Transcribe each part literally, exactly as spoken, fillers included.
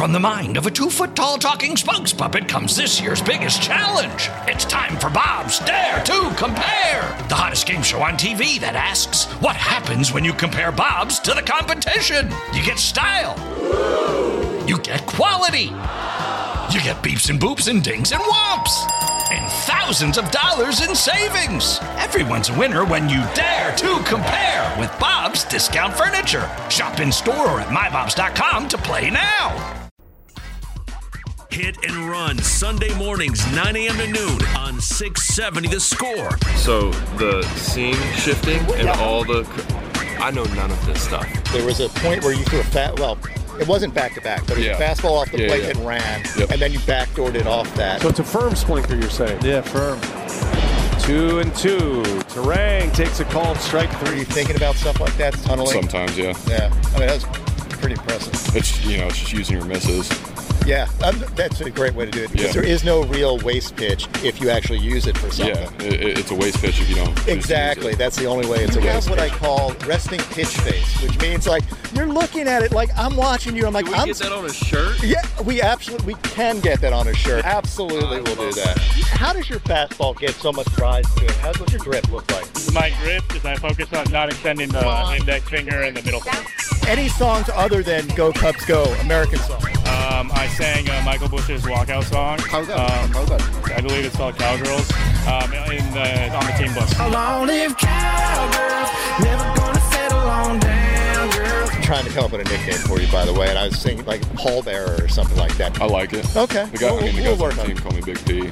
From the mind of a two-foot-tall talking spokes puppet comes this year's biggest challenge. It's time for Bob's Dare to Compare, the hottest game show on T V that asks, what happens when you compare Bobs to the competition? You get style. You get quality. You get beeps and boops and dings and whomps. And thousands of dollars in savings. Everyone's a winner when you dare to compare with Bob's Discount Furniture. Shop in store or at my bobs dot com to play now. Hit and Run, Sunday mornings, nine a.m. to noon on six seventy The Score. So the seam shifting and yeah. all the... I know none of this stuff. There was a point where you threw a fat... Well, it wasn't back-to-back, but it was Yeah. a fastball off the Yeah, plate yeah. and ran, Yep. and then you backdoored it off that. So it's a firm splinter, you're saying? Yeah, firm. Two and two. Terang takes a called strike Are three. you thinking about stuff like that, tunneling? Sometimes, yeah. Yeah, I mean, that's pretty impressive. It's, you know, it's just using your misses. Yeah, um, that's a great way to do it, because Yeah. there is no real waste pitch if you actually use it for something. Yeah, it, it's a waste pitch if you don't. just use Exactly. it. That's the only way it's a You waste have pitch. what What I call resting pitch face, which means like you're looking at it like I'm watching you. I'm like, Can we I'm. get that on a shirt? Yeah, we absolutely we can get that on a shirt. Absolutely, we'll do that. How does your fastball get so much rise to it? How does your grip look like? My grip is I focus on not extending the index finger and the middle finger. Any songs other than "Go Cubs Go," American songs? Um, I sang uh, Michael Bush's walkout song. How's that? Um, How's that? I believe it's called Cowgirls. Um, in the, on the team bus. Long live cowgirls, never gonna settle on down, girls. I'm trying to come up with a nickname for you, by the way, and I was thinking like Paul Bearer or something like that. I like it. Okay. The guy, We'll- I mean, the we'll guys work on on the it. team call me Big P.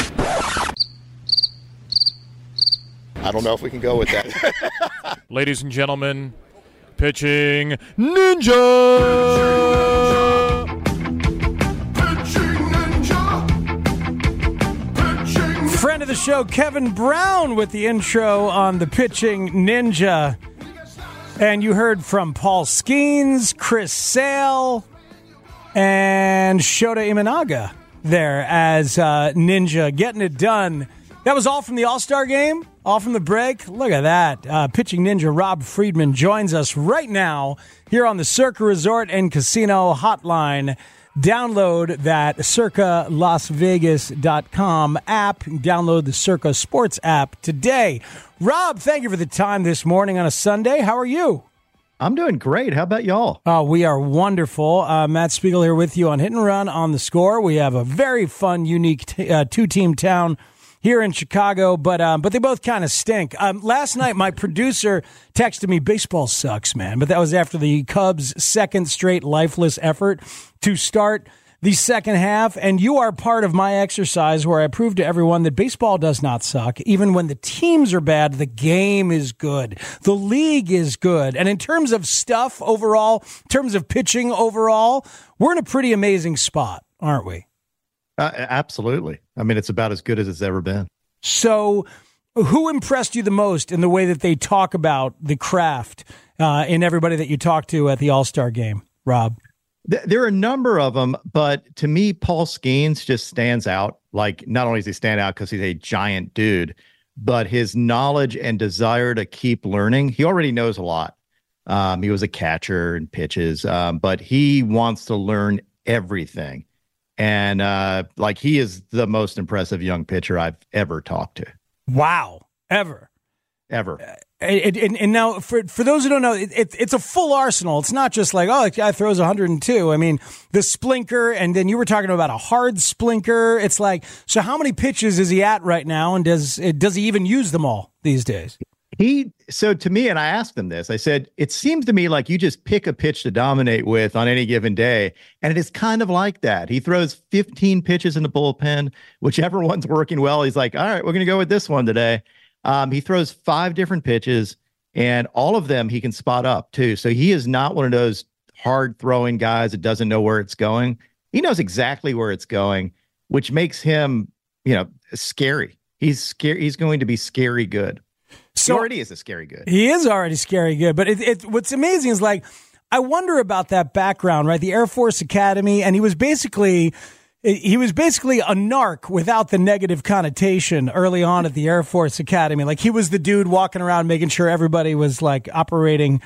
I don't know if we can go with that. Ladies and gentlemen, pitching Ninja! Friend of the show, Kevin Brown, with the intro on the Pitching Ninja. And you heard from Paul Skeens, Chris Sale, and Shota Imanaga there as uh, Ninja, getting it done. That was all from the All-Star game, all from the break. Look at that. Uh, Pitching Ninja Rob Friedman joins us right now here on the Circa Resort and Casino Hotline. Download that circa las vegas dot com app. Download the Circa Sports app today. Rob, thank you for the time this morning on a Sunday. How are you? I'm doing great. How about y'all? Uh, we are wonderful. Uh, Matt Spiegel here with you on Hit and Run on the Score. We have a very fun, unique t- uh, two-team town here in Chicago, but um, but they both kind of stink. Um, last night, my producer texted me, baseball sucks, man. But that was after the Cubs' second straight lifeless effort to start the second half. And you are part of my exercise where I prove to everyone that baseball does not suck. Even when the teams are bad, the game is good. The league is good. And in terms of stuff overall, in terms of pitching overall, we're in a pretty amazing spot, aren't we? Uh, absolutely. I mean, it's about as good as it's ever been. So who impressed you the most in the way that they talk about the craft uh, in everybody that you talked to at the All-Star game, Rob? Th- There are a number of them, but to me, Paul Skeens just stands out. Like, not only does he stand out because he's a giant dude, but his knowledge and desire to keep learning. He already knows a lot. Um, he was a catcher and pitches, um, but he wants to learn everything. And uh, like he is the most impressive young pitcher I've ever talked to. Wow. Ever. Ever. And, and, and now, for for those who don't know, it, it, it's a full arsenal. It's not just like, oh, the guy throws one hundred two. I mean, the splinker, and then you were talking about a hard splinker. It's like, so how many pitches is he at right now, and does does he even use them all these days? He so to me, and I asked him this, I said, it seems to me like you just pick a pitch to dominate with on any given day. And it is kind of like that. He throws fifteen pitches in the bullpen, whichever one's working well. He's like, all right, we're going to go with this one today. Um, he throws five different pitches, and all of them he can spot up too. So he is not one of those hard throwing guys that doesn't know where it's going. He knows exactly where it's going, which makes him, you know, scary. He's scary. He's going to be scary good. So he already is a scary good. He is already scary good. But it, it, what's amazing is, like, I wonder about that background, right? The Air Force Academy, and he was basically he was basically a narc without the negative connotation early on at the Air Force Academy. Like, he was the dude walking around making sure everybody was like operating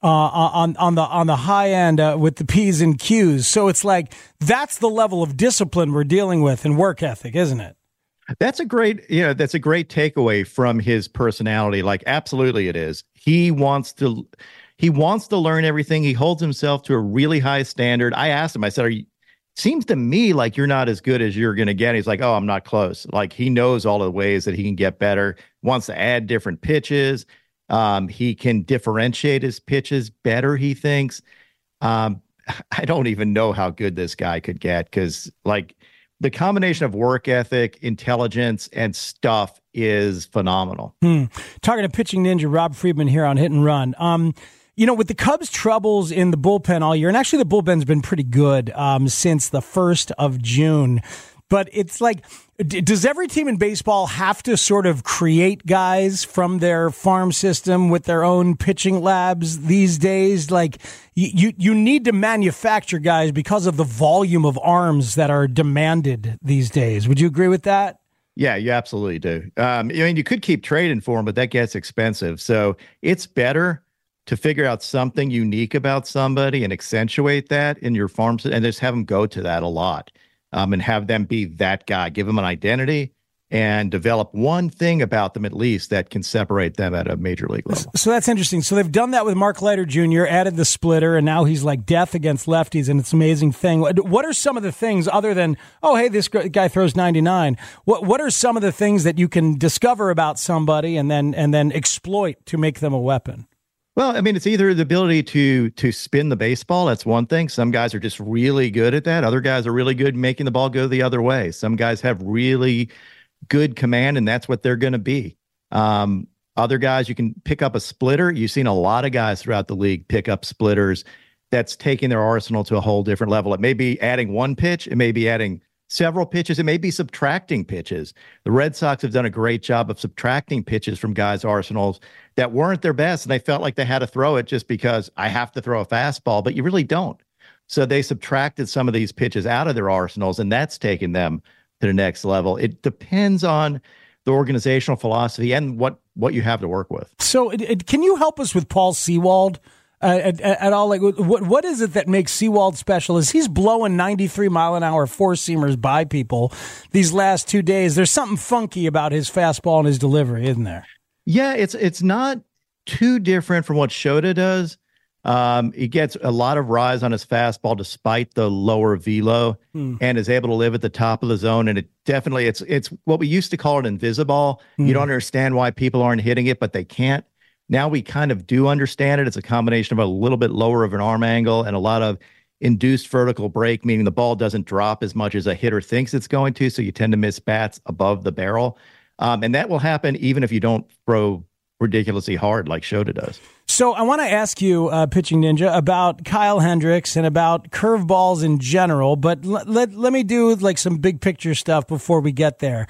uh, on on the on the high end uh, with the P's and Q's. So it's like that's the level of discipline we're dealing with and work ethic, isn't it? That's a great, you know, that's a great takeaway from his personality. Like, absolutely it is. He wants to, he wants to learn everything. He holds himself to a really high standard. I asked him, I said, are you, seems to me like you're not as good as you're going to get. He's like, oh, I'm not close. Like, he knows all the ways that he can get better, wants to add different pitches. Um, he can differentiate his pitches better, he thinks. Um, I don't even know how good this guy could get, because like, the combination of work ethic, intelligence, and stuff is phenomenal. Hmm. Talking to Pitching Ninja Rob Friedman here on Hit and Run. Um, you know, with the Cubs' troubles in the bullpen all year, and actually the bullpen's been pretty good um, since the first of June. But it's like, d- does every team in baseball have to sort of create guys from their farm system with their own pitching labs these days? Like, you, you, you need to manufacture guys because of the volume of arms that are demanded these days. Would you agree with that? Yeah, you absolutely do. Um, I mean, you could keep trading for them, but that gets expensive. So it's better to figure out something unique about somebody and accentuate that in your farm system, and just have them go to that a lot. Um, and have them be that guy, give them an identity, and develop one thing about them at least that can separate them at a major league level. So that's interesting. So they've done that with Mark Leiter Junior, added the splitter, and now he's like death against lefties, and it's an amazing thing. What are some of the things other than, oh, hey, this guy throws ninety-nine? What What are some of the things that you can discover about somebody and then and then exploit to make them a weapon? Well, I mean, it's either the ability to to spin the baseball. That's one thing. Some guys are just really good at that. Other guys are really good making the ball go the other way. Some guys have really good command, and that's what they're going to be. Um, other guys, you can pick up a splitter. You've seen a lot of guys throughout the league pick up splitters. That's taking their arsenal to a whole different level. It may be adding one pitch. It may be adding several pitches. It may be subtracting pitches. The Red Sox have done a great job of subtracting pitches from guys' arsenals that weren't their best, and they felt like they had to throw it just because I have to throw a fastball, but you really don't. So they subtracted some of these pitches out of their arsenals, and that's taken them to the next level. It depends on the organizational philosophy and what, what you have to work with. So it, it, can you help us with Paul Sewald uh, at, at all? Like, what what is it that makes Sewald special? Is he's blowing ninety-three mile an hour four-seamers by people these last two days? There's something funky about his fastball and his delivery, isn't there? Yeah, it's it's not too different from what Shota does. Um, he gets a lot of rise on his fastball despite the lower velo, hmm. and is able to live at the top of the zone. And it definitely, it's it's what we used to call an invisible. Hmm. You don't understand why people aren't hitting it, but they can't. Now we kind of do understand it. It's a combination of a little bit lower of an arm angle and a lot of induced vertical break, meaning the ball doesn't drop as much as a hitter thinks it's going to, so you tend to miss bats above the barrel. Um, and that will happen even if you don't throw ridiculously hard like Shota does. So I want to ask you, uh, Pitching Ninja, about Kyle Hendricks and about curveballs in general, but l- let, let me do like some big picture stuff before we get there.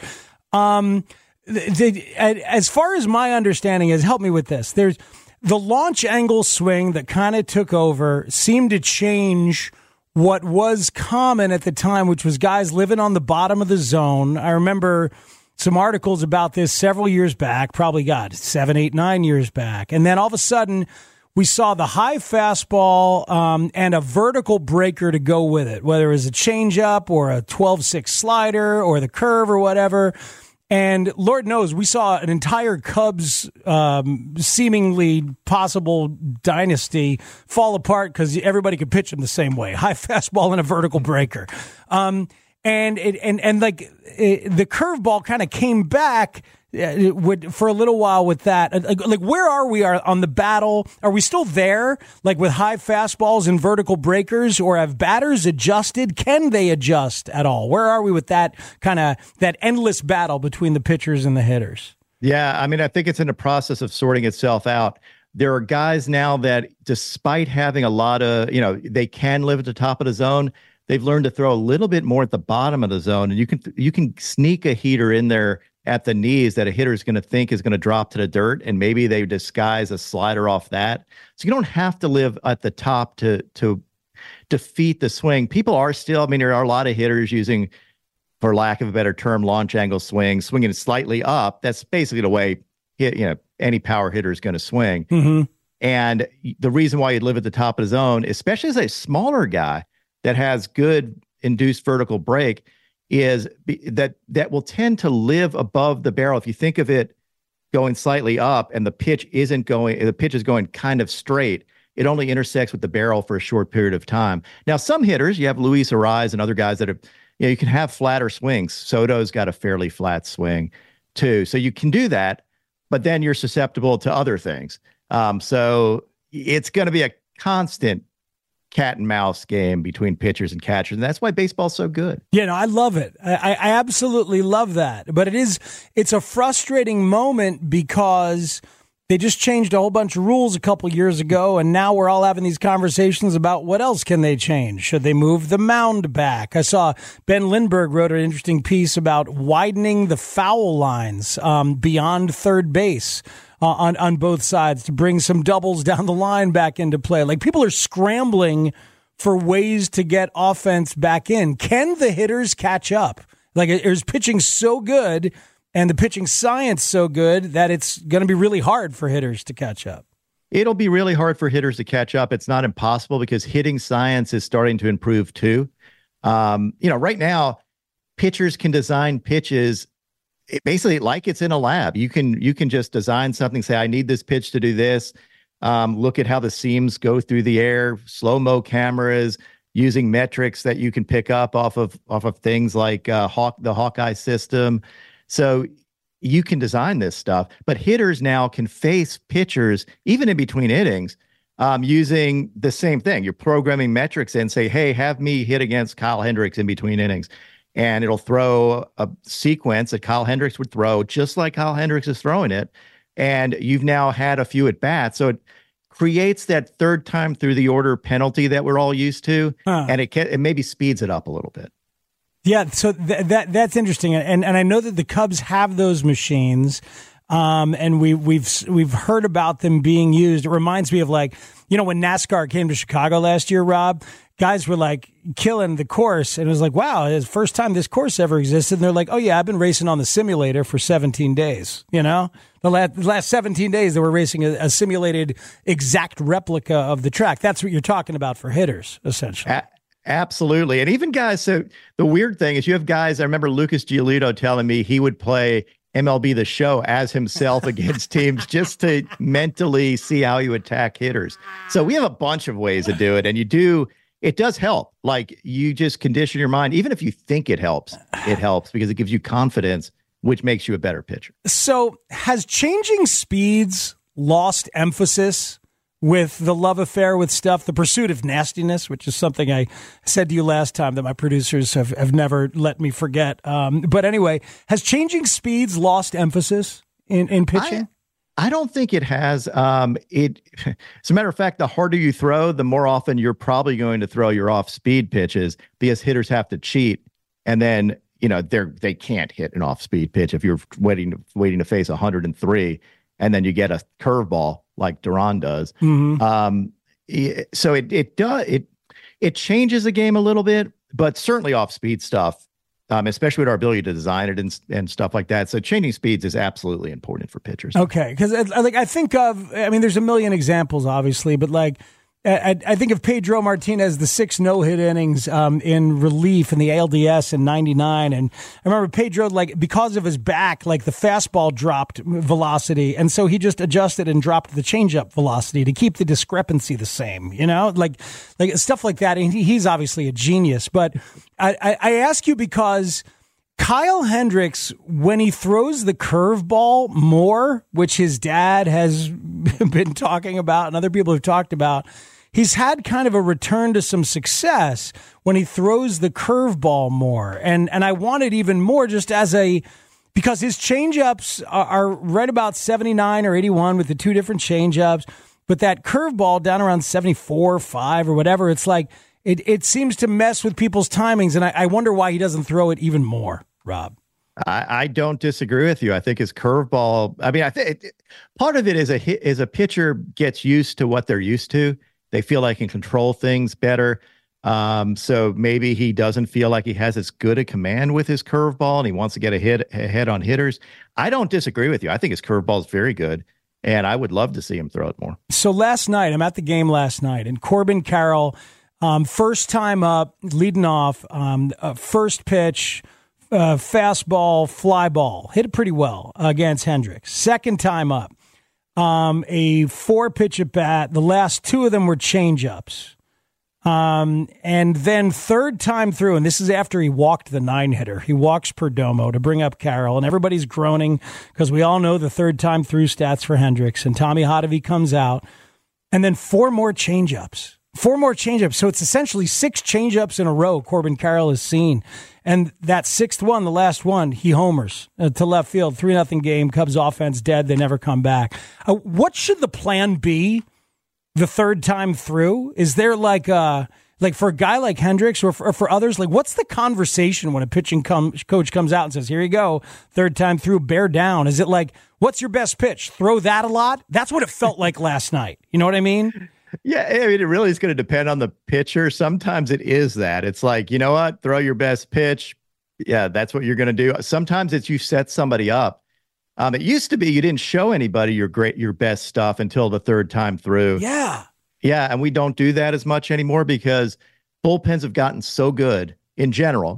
Um, the, the, as far as my understanding is, help me with this. There's the launch angle swing that kind of took over seemed to change what was common at the time, which was guys living on the bottom of the zone. I remember some articles about this several years back, probably got seven, eight, nine years back. And then all of a sudden, we saw the high fastball um, and a vertical breaker to go with it, whether it was a changeup or a twelve six slider or the curve or whatever. And Lord knows, we saw an entire Cubs um, seemingly possible dynasty fall apart because everybody could pitch them the same way. High fastball and a vertical breaker. Um And it, and and like it, the curveball kind of came back uh, with, for a little while with that. Like, like where are we are on the battle? Are we still there? Like with high fastballs and vertical breakers, or have batters adjusted? Can they adjust at all? Where are we with that kind of that endless battle between the pitchers and the hitters? Yeah, I mean, I think it's in the process of sorting itself out. There are guys now that, despite having a lot of, you know, they can live at the top of the zone. They've learned to throw a little bit more at the bottom of the zone, and you can you can sneak a heater in there at the knees that a hitter is going to think is going to drop to the dirt, and maybe they disguise a slider off that. So you don't have to live at the top to to defeat the swing. People are still, I mean, there are a lot of hitters using, for lack of a better term, launch angle swing, swinging it slightly up. That's basically the way hit, you know, any power hitter is going to swing. Mm-hmm. And the reason why he'd live at the top of his zone, especially as a smaller guy that has good induced vertical break, is be, that that will tend to live above the barrel. If you think of it going slightly up and the pitch isn't going, the pitch is going kind of straight, it only intersects with the barrel for a short period of time. Now, some hitters, you have Luis Ariz and other guys that are, you know, you can have flatter swings. Soto's got a fairly flat swing too. So you can do that, but then you're susceptible to other things. Um, so it's going to be a constant cat and mouse game between pitchers and catchers. And that's why baseball's so good. Yeah, no, I love it. I, I absolutely love that. But it is, it's a frustrating moment because they just changed a whole bunch of rules a couple years ago, and now we're all having these conversations about what else can they change. Should they move the mound back? I saw Ben Lindbergh wrote an interesting piece about widening the foul lines um, beyond third base uh, on, on both sides to bring some doubles down the line back into play. Like, people are scrambling for ways to get offense back in. Can the hitters catch up? Like, is pitching so good and the pitching science so good that it's going to be really hard for hitters to catch up? It'll be really hard for hitters to catch up. It's not impossible because hitting science is starting to improve too. Um, you know, right now, pitchers can design pitches it basically like it's in a lab. You can you can just design something, say, I need this pitch to do this. Um, look at how the seams go through the air, slow-mo cameras, using metrics that you can pick up off of off of things like uh, Hawk, the Hawkeye system. So you can design this stuff, but hitters now can face pitchers even in between innings um, using the same thing. You're programming metrics and say, hey, have me hit against Kyle Hendricks in between innings. And it'll throw a sequence that Kyle Hendricks would throw just like Kyle Hendricks is throwing it. And you've now had a few at bats. So it creates that third time through the order penalty that we're all used to. Huh. And it can, it maybe speeds it up a little bit. Yeah, so th- that that's interesting, and and I know that the Cubs have those machines, um, and we we've we've heard about them being used. It reminds me of, like, you know, when NASCAR came to Chicago last year, Rob, guys were like killing the course, and it was like, wow, it's the first time this course ever existed. And they're like, oh yeah, I've been racing on the simulator for seventeen days. You know, the last, the last seventeen days they were racing a, a simulated exact replica of the track. That's what you're talking about for hitters, essentially. At- Absolutely. And even guys, so the weird thing is you have guys, I remember Lucas Giolito telling me he would play M L B The Show as himself against teams just to mentally see how you attack hitters. So we have a bunch of ways to do it. And you do, it does help. Like, you just condition your mind. Even if you think it helps, it helps because it gives you confidence, which makes you a better pitcher. So has changing speeds lost emphasis with the love affair with stuff, the pursuit of nastiness, which is something I said to you last time that my producers have, have never let me forget. Um, but anyway, has changing speeds lost emphasis in, in pitching? I, I don't think it has. Um, it, as a matter of fact, the harder you throw, the more often you're probably going to throw your off-speed pitches because hitters have to cheat. And then, you know, they're, they can't hit an off-speed pitch if you're waiting to, waiting to face one hundred three and then you get a curveball like Duran does. Mm-hmm. Um, so it it does it it changes the game a little bit, but certainly off speed stuff, um, especially with our ability to design it and and stuff like that. So changing speeds is absolutely important for pitchers. Okay, because like I think of, I mean, there's a million examples, obviously, but like I, I think of Pedro Martinez, the six no-hit innings um, in relief in the A L D S in ninety-nine. And I remember Pedro, like, because of his back, like the fastball dropped velocity. And so he just adjusted and dropped the changeup velocity to keep the discrepancy the same, you know, like, like stuff like that. And he, he's obviously a genius. But I, I, I ask you because Kyle Hendricks, when he throws the curveball more, which his dad has been talking about and other people have talked about, he's had kind of a return to some success when he throws the curveball more. And and I want it even more just as a, because his changeups are, are right about seventy-nine or eighty-one with the two different changeups, but that curveball down around seventy-four, five or whatever, it's like, it, it seems to mess with people's timings. And I, I wonder why he doesn't throw it even more, Rob. I, I don't disagree with you. I think his curveball, I mean, I think part of it is a hit, is a pitcher gets used to what they're used to. They feel like he can control things better. Um, so maybe he doesn't feel like he has as good a command with his curveball and he wants to get a hit ahead on hitters. I don't disagree with you. I think his curveball is very good. And I would love to see him throw it more. So last night, I'm at the game last night, and Corbin Carroll, um, first time up, leading off, um, uh, first pitch, uh, fastball, fly ball, hit it pretty well against Hendricks. Second time up, um, a four pitch at bat. The last two of them were changeups. Um, and then third time through, and this is after he walked the nine hitter, he walks Perdomo to bring up Carroll, and everybody's groaning because we all know the third time through stats for Hendricks, and Tommy Hotovy comes out, and then four more changeups, four more changeups. So it's essentially six changeups in a row Corbin Carroll has seen. And that sixth one, the last one, he homers uh, to left field, three nothing game, Cubs offense dead, they never come back. Uh, what should the plan be the third time through? Is there like uh like for a guy like Hendricks or for, or for others, like what's the conversation when a pitching com- coach comes out and says, here you go, third time through, bear down? Is it like, what's your best pitch? Throw that a lot? That's what it felt like last night. You know what I mean? Yeah, I mean, it really is going to depend on the pitcher. Sometimes it is that. It's like, you know what? Throw your best pitch. Yeah, that's what you're going to do. Sometimes it's you set somebody up. Um, it used to be you didn't show anybody your great, your best stuff until the third time through. Yeah. Yeah, and we don't do that as much anymore because bullpens have gotten so good in general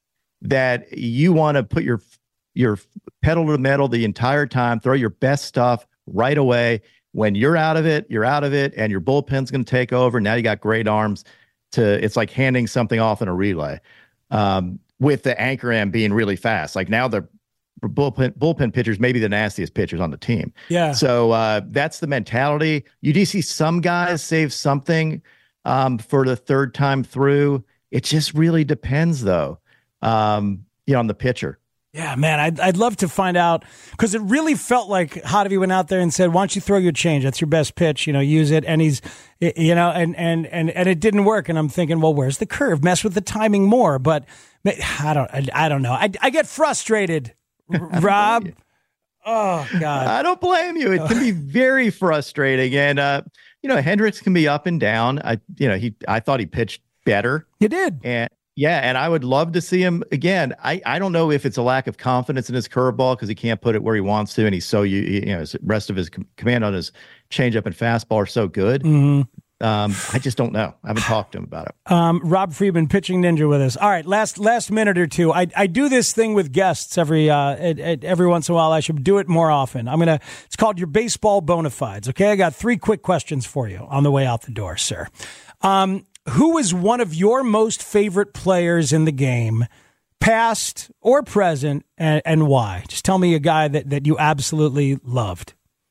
that you want to put your your pedal to the metal the entire time, throw your best stuff right away. When you're out of it, you're out of it, and your bullpen's going to take over. Now you got great arms. To it's like handing something off in a relay, um, with the anchor end being really fast. Like now the bullpen bullpen pitchers may be the nastiest pitchers on the team. Yeah. So uh, that's the mentality. You do see some guys save something um, for the third time through. It just really depends, though, um, you know, on the pitcher. Yeah, man, I'd, I'd love to find out because it really felt like Hotovy went out there and said, why don't you throw your change? That's your best pitch, you know, use it. And he's, you know, and, and, and, and it didn't work. And I'm thinking, well, where's the curve? Mess with the timing more. But I don't, I, I don't know. I, I get frustrated, Rob. Oh, God. I don't blame you. It can be very frustrating. And, uh, you know, Hendricks can be up and down. I, you know, he, I thought he pitched better. He did. And, yeah, and I would love to see him again. I, I don't know if it's a lack of confidence in his curveball because he can't put it where he wants to, and he's so you you know the rest of his com- command on his changeup and fastball are so good. Mm-hmm. Um, I just don't know. I haven't talked to him about it. Um, Rob Friedman, pitching ninja, with us. All right, last last minute or two. I I do this thing with guests every uh at, at every once in a while. I should do it more often. I'm gonna. It's called your baseball bona fides. Okay, I got three quick questions for you on the way out the door, sir. Um. Who is one of your most favorite players in the game, past or present, and, and why? Just tell me a guy that, that you absolutely loved.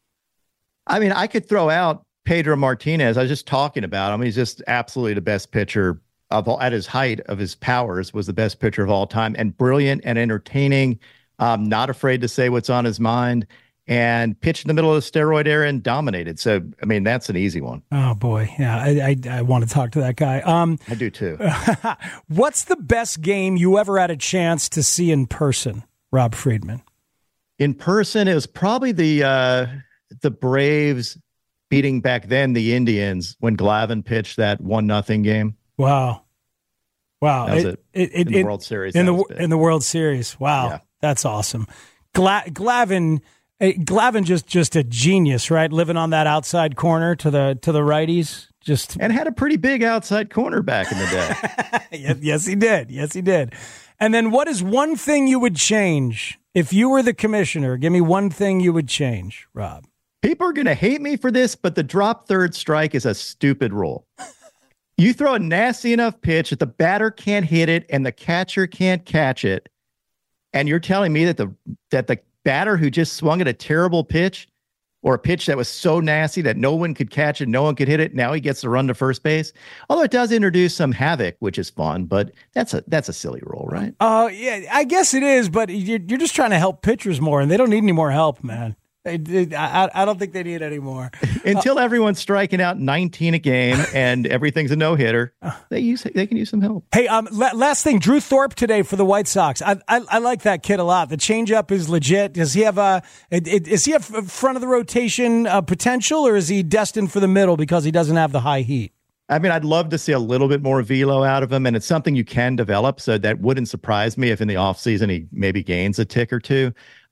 I mean, I could throw out Pedro Martinez. I was just talking about him. He's just absolutely the best pitcher of all, at his height of his powers, was the best pitcher of all time, and brilliant and entertaining, um, not afraid to say what's on his mind, and pitched in the middle of the steroid era and dominated. So, I mean, that's an easy one. Oh, boy. Yeah, I I, I want to talk to that guy. Um, I do, too. What's the best game you ever had a chance to see in person, Rob Friedman? In person, it was probably the uh, the Braves beating back then the Indians when Glavine pitched that one nothing game. Wow. Wow. That was it, it, it, it, in the it, World Series. In the, in the World Series. Wow. Yeah. That's awesome. Gla- Glavine... Glavine just just a genius, right? Living on that outside corner to the to the righties, just and had a pretty big outside corner back in the day. yes, yes, he did. Yes, he did. And then, what is one thing you would change if you were the commissioner? Give me one thing you would change, Rob. People are going to hate me for this, but the drop third strike is a stupid rule. You throw a nasty enough pitch that the batter can't hit it and the catcher can't catch it, and you're telling me that the that the batter who just swung at a terrible pitch or a pitch that was so nasty that no one could catch it, no one could hit it, now he gets to run to first base. Although it does introduce some havoc, which is fun, but that's a that's a silly rule, right? Oh, uh, yeah, I guess it is, but you're, you're just trying to help pitchers more, and they don't need any more help, man. They, they, I, I don't think they need any more. Until uh, everyone's striking out nineteen a game and everything's a no-hitter, they use they can use some help. Hey, um, la- last thing, Drew Thorpe today for the White Sox. I, I I like that kid a lot. The changeup is legit. Does he have a is he have front of the rotation uh, potential, or is he destined for the middle because he doesn't have the high heat? I mean, I'd love to see a little bit more velo out of him, and it's something you can develop. So that wouldn't surprise me if in the offseason he maybe gains a tick or two.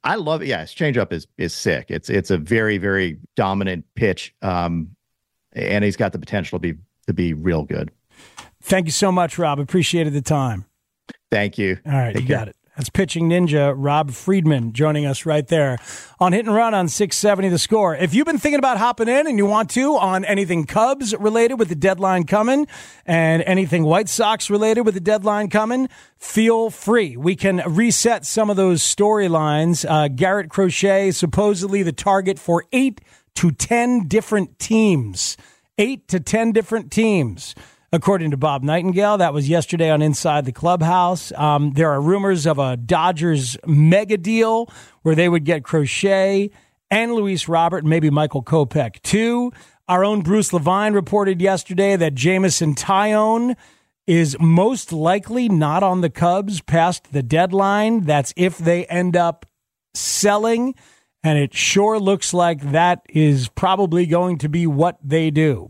I love it. Yeah, his changeup is is sick. It's it's a very very dominant pitch, um, and he's got the potential to be to be real good. Thank you so much, Rob. Appreciated the time. Thank you. All right, Take you care. got it. That's pitching ninja Rob Friedman joining us right there on Hit and Run on six seventy The Score. If you've been thinking about hopping in and you want to on anything Cubs related with the deadline coming and anything White Sox related with the deadline coming, feel free. We can reset some of those storylines. Uh, Garrett Crochet, supposedly the target for eight to ten different teams. Eight to ten different teams. According to Bob Nightingale, that was yesterday on Inside the Clubhouse. Um, there are rumors of a Dodgers mega deal where they would get Crochet and Luis Robert and maybe Michael Kopech too. Our own Bruce Levine reported yesterday that Jameson Taillon is most likely not on the Cubs past the deadline. That's if they end up selling, and it sure looks like that is probably going to be what they do.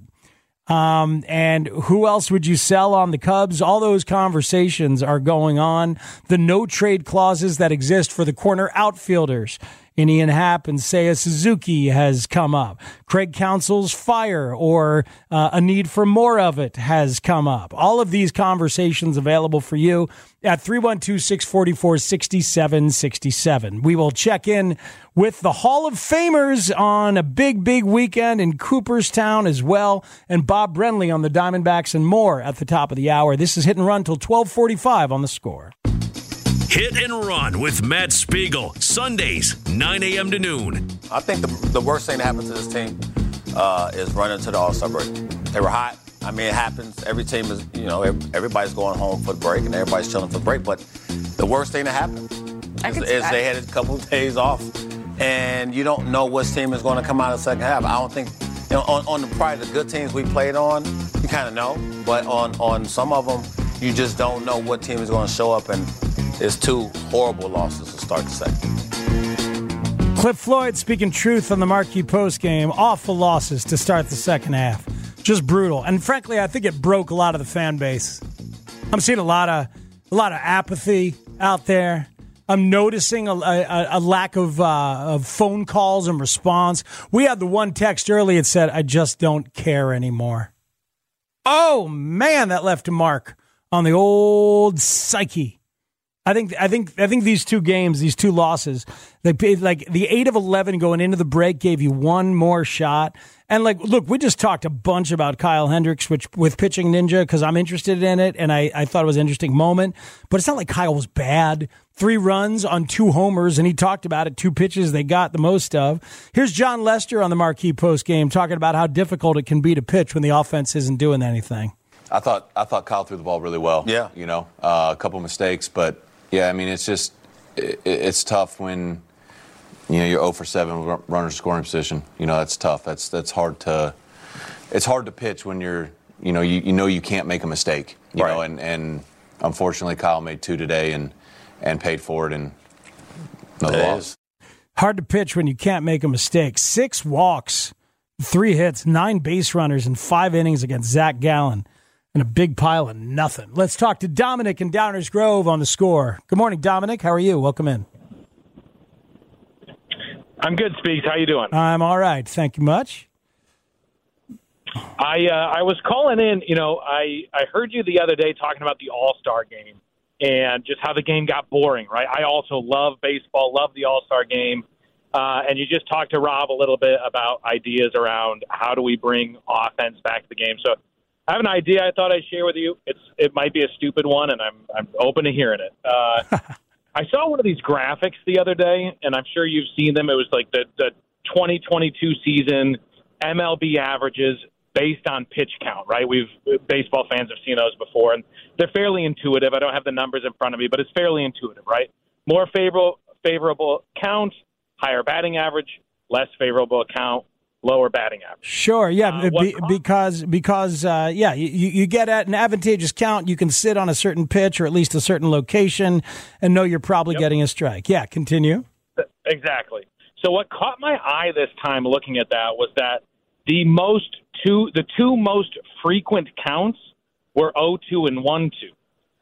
Um, and who else would you sell on the Cubs? All those conversations are going on. The no trade clauses that exist for the corner outfielders in Ian Happ and Seiya Suzuki has come up. Craig Counsell's fire or uh, a need for more of it has come up. All of these conversations available for you at three one two, six four four, six seven six seven. We will check in with the Hall of Famers on a big, big weekend in Cooperstown as well, and Bob Brenly on the Diamondbacks and more at the top of the hour. This is Hit and Run till twelve forty-five on The Score. Hit and Run with Matt Spiegel, Sundays, nine a.m. to noon. I think the, the worst thing that happened to this team uh, is running to the All-Star break. They were hot. I mean, it happens. Every team is, you know, everybody's going home for the break and everybody's chilling for the break. But the worst thing that happened is, is they had a couple of days off, and you don't know which team is going to come out of the second half. I don't think, you know, on, on the probably the good teams we played on, you kind of know. But on, on some of them, you just don't know what team is going to show up, and it's two horrible losses to start the second. Cliff Floyd speaking truth on the Marquee Post game. Awful losses to start the second half. Just brutal. And frankly, I think it broke a lot of the fan base. I'm seeing a lot of a lot of apathy out there. I'm noticing a, a, a lack of, uh, of phone calls and response. We had the one text early that said, I just don't care anymore. Oh, man, that left a mark on the old psyche. I think I think I think these two games, these two losses, they paid like the eight of eleven going into the break gave you one more shot. And like, look, we just talked a bunch about Kyle Hendricks, which with Pitching Ninja, because I'm interested in it, and I, I thought it was an interesting moment. But it's not like Kyle was bad. Three runs on two homers, and he talked about it. Two pitches they got the most of. Here's John Lester on the Marquee Post game talking about how difficult it can be to pitch when the offense isn't doing anything. I thought I thought Kyle threw the ball really well. Yeah, you know, uh, a couple mistakes, but. Yeah, I mean, it's just, it, it's tough when, you know, you're zero for seven runner scoring position. You know, that's tough. That's that's hard to, it's hard to pitch when you're, you know, you, you know you can't make a mistake. You right. know, and, and unfortunately Kyle made two today and, and paid for it and another it loss. Is. Hard to pitch when you can't make a mistake. Six walks, three hits, nine base runners, and five innings against Zach Gallen. And a big pile of nothing. Let's talk to Dominic in Downers Grove on The Score. Good morning, Dominic. How are you? Welcome in. I'm good, Speaks. How you doing? I'm all right. Thank you much. I uh, I was calling in. You know, I, I heard you the other day talking about the All-Star game and just how the game got boring, right? I also love baseball, love the All-Star game. Uh, and you just talked to Rob a little bit about ideas around how do we bring offense back to the game. So I have an idea I thought I'd share with you. It's It might be a stupid one, and I'm I'm open to hearing it. Uh, I saw one of these graphics the other day, and I'm sure you've seen them. It was like the, the twenty twenty-two season M L B averages based on pitch count, right? We've baseball fans have seen those before, and they're fairly intuitive. I don't have the numbers in front of me, but it's fairly intuitive, right? More favorable favorable count, higher batting average, less favorable count, lower batting average. Sure, yeah, uh, be, because because uh, yeah, you, you get at an advantageous count. You can sit on a certain pitch or at least a certain location and know you're probably yep. getting a strike. Yeah, continue. Exactly. So what caught my eye this time looking at that was that the most two the two most frequent counts were oh two and one two,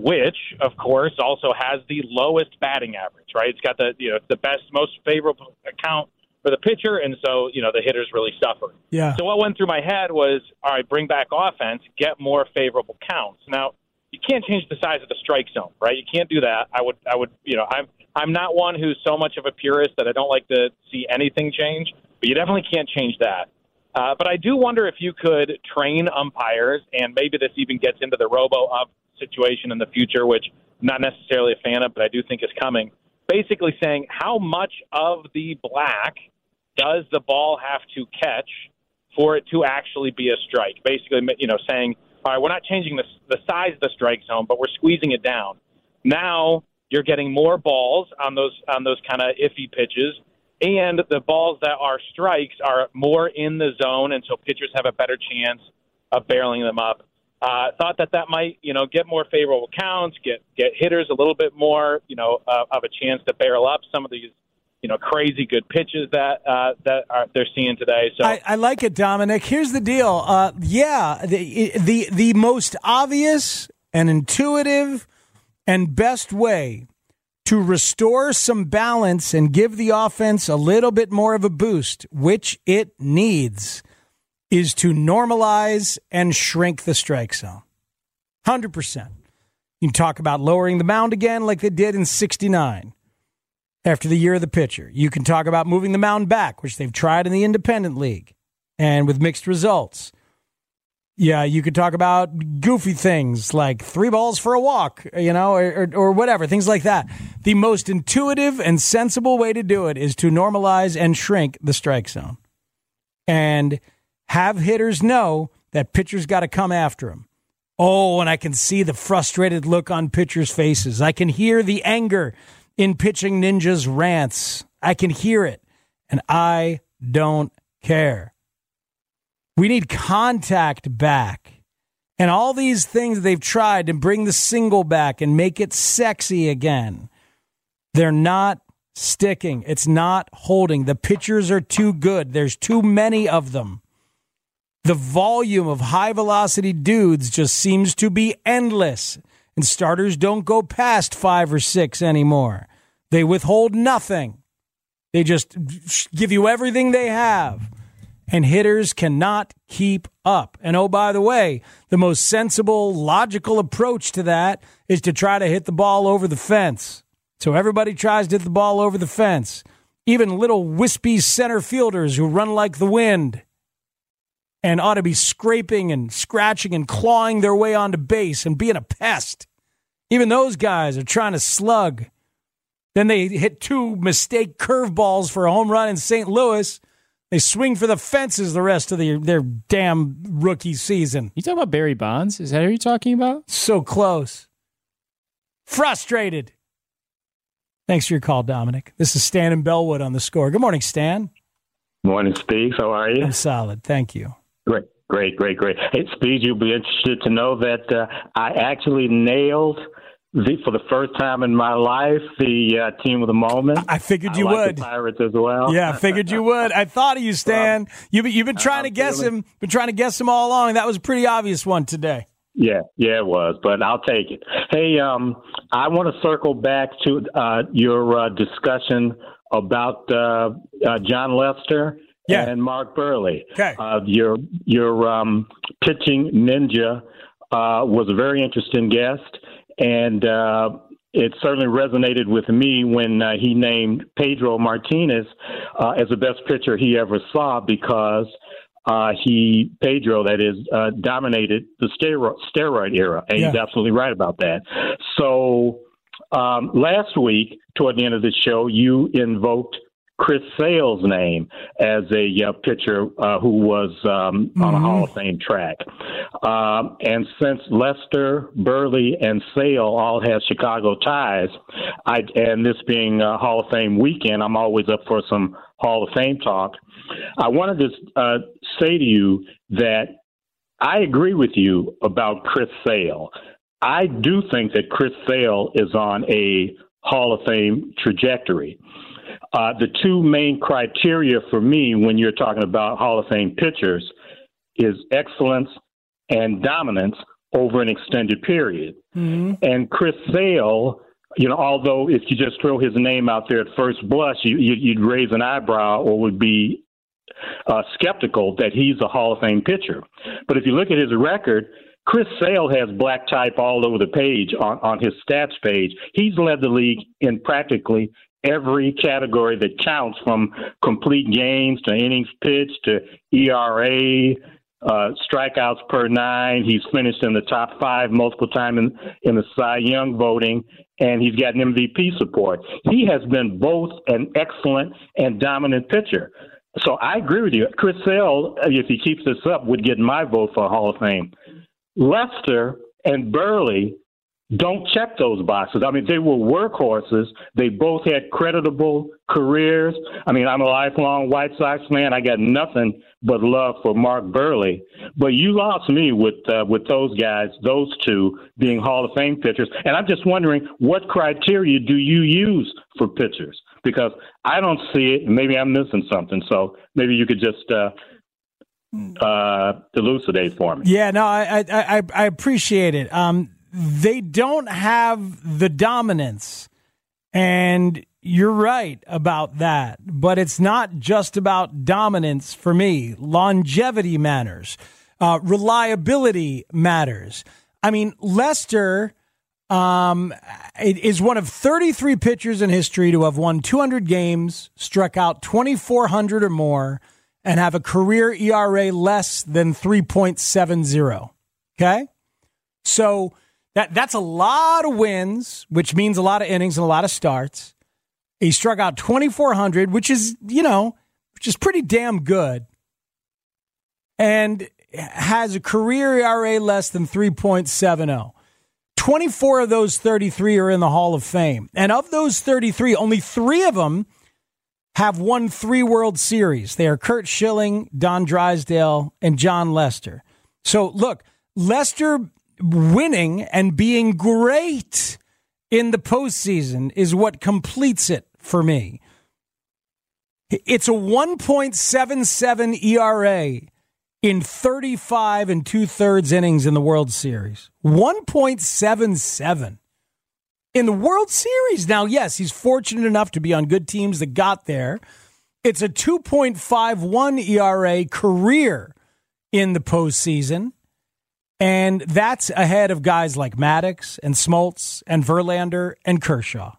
which, of course, also has the lowest batting average, right? It's got the, you know, the best, most favorable account for the pitcher, and so, you know, the hitters really suffer. Yeah. So what went through my head was, all right, bring back offense, get more favorable counts. Now, you can't change the size of the strike zone, right? You can't do that. I would, I would, you know, I'm, I'm not one who's so much of a purist that I don't like to see anything change, but you definitely can't change that. Uh, but I do wonder if you could train umpires, and maybe this even gets into the robo-up situation in the future, which I'm not necessarily a fan of, but I do think is coming. Basically saying how much of the black does the ball have to catch for it to actually be a strike? Basically, you know, saying, all right, we're not changing the, the size of the strike zone, but we're squeezing it down. Now you're getting more balls on those on those kind of iffy pitches, and the balls that are strikes are more in the zone, and so pitchers have a better chance of barreling them up. Uh, thought that that might, you know, get more favorable counts, get get hitters a little bit more, you know, uh, of a chance to barrel up some of these, you know, crazy good pitches that uh, that are, they're seeing today. So I, I like it, Dominic. Here's the deal. Uh, yeah, the the the most obvious and intuitive and best way to restore some balance and give the offense a little bit more of a boost, which it needs, is to normalize and shrink the strike zone. one hundred percent. You can talk about lowering the mound again like they did in sixty-nine after the year of the pitcher. You can talk about moving the mound back, which they've tried in the independent league and with mixed results. Yeah, you could talk about goofy things like three balls for a walk, you know, or, or, or whatever, things like that. The most intuitive and sensible way to do it is to normalize and shrink the strike zone and have hitters know that pitchers got to come after them. Oh, and I can see the frustrated look on pitchers' faces. I can hear the anger in Pitching Ninja's rants. I can hear it, and I don't care. We need contact back. And all these things they've tried to bring the single back and make it sexy again, they're not sticking. It's not holding. The pitchers are too good. There's too many of them. The volume of high-velocity dudes just seems to be endless, and starters don't go past five or six anymore. They withhold nothing. They just give you everything they have, and hitters cannot keep up. And oh, by the way, the most sensible, logical approach to that is to try to hit the ball over the fence. So everybody tries to hit the ball over the fence, even little wispy center fielders who run like the wind and ought to be scraping and scratching and clawing their way onto base and being a pest. Even those guys are trying to slug. Then they hit two mistake curveballs for a home run in Saint Louis. They swing for the fences the rest of the, their damn rookie season. You talking about Barry Bonds? Is that who you're talking about? So close. Frustrated. Thanks for your call, Dominic. This is Stan and Bellwood on The Score. Good morning, Stan. Morning, Speaks. How are you? I'm solid. Thank you. Great, great, great, great. Hey, Speeds, you'll be interested to know that uh, I actually nailed, the, for the first time in my life, the uh, team of the moment. I figured you I like would. The Pirates as well. Yeah, I figured you would. I thought of you, Stan. Um, you've, you've been trying to guess feeling... him, been trying to guess him all along. That was a pretty obvious one today. Yeah, yeah, it was, but I'll take it. Hey, um, I want to circle back to uh, your uh, discussion about uh, uh, John Lester yeah. and Mark Burley. Okay. Uh, your your um, pitching ninja uh, was a very interesting guest, and uh, it certainly resonated with me when uh, he named Pedro Martinez uh, as the best pitcher he ever saw because Uh, he, Pedro, that is, uh, dominated the steroid, steroid era, and yeah. he's absolutely right about that. So um, last week, toward the end of the show, you invoked Chris Sale's name as a uh, pitcher uh, who was um, mm-hmm. on a Hall of Fame track. Um, and since Lester, Burley, and Sale all have Chicago ties, I, and this being a Hall of Fame weekend, I'm always up for some Hall of Fame talk. I wanted to uh, say to you that I agree with you about Chris Sale. I do think that Chris Sale is on a Hall of Fame trajectory. Uh, the two main criteria for me when you're talking about Hall of Fame pitchers is excellence and dominance over an extended period. Mm-hmm. And Chris Sale, you know, although if you just throw his name out there at first blush, you, you, you'd raise an eyebrow or would be uh, skeptical that he's a Hall of Fame pitcher. But if you look at his record, Chris Sale has black type all over the page on, on his stats page. He's led the league in practically every category that counts, from complete games to innings pitched to E R A, uh, strikeouts per nine. He's finished in the top five multiple times in, in the Cy Young voting, and he's got an M V P support. He has been both an excellent and dominant pitcher. So I agree with you. Chris Sale, if he keeps this up, would get my vote for Hall of Fame. Lester and Burley don't check those boxes. I mean, they were workhorses. They both had creditable careers. I mean, I'm a lifelong White Sox fan. I got nothing but love for Mark Burley. But you lost me with uh, with those guys, those two being Hall of Fame pitchers. And I'm just wondering, what criteria do you use for pitchers? Because I don't see it, and maybe I'm missing something. So maybe you could just uh, uh, elucidate for me. Yeah, no, I I, I appreciate it. Um, they don't have the dominance, and you're right about that. But it's not just about dominance for me. Longevity matters. Uh, reliability matters. I mean, Lester um, is one of thirty-three pitchers in history to have won two hundred games, struck out twenty-four hundred or more, and have a career E R A less than three point seven oh. Okay? So that that's a lot of wins, which means a lot of innings and a lot of starts. He struck out twenty-four hundred, which is, you know, which is pretty damn good. And has a career E R A less than three point seven oh. twenty-four of those thirty-three are in the Hall of Fame. And of those thirty-three, only three of them have won three World Series. They are Curt Schilling, Don Drysdale, and John Lester. So, look, Lester winning and being great in the postseason is what completes it for me. It's a one point seven seven E R A in thirty-five and two-thirds innings in the World Series. one point seven seven in the World Series. Now, yes, he's fortunate enough to be on good teams that got there. It's a two point five one E R A career in the postseason. And that's ahead of guys like Maddox and Smoltz and Verlander and Kershaw.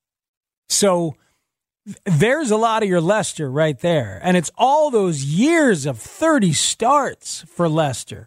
So there's a lot of your Lester right there. And it's all those years of thirty starts for Lester.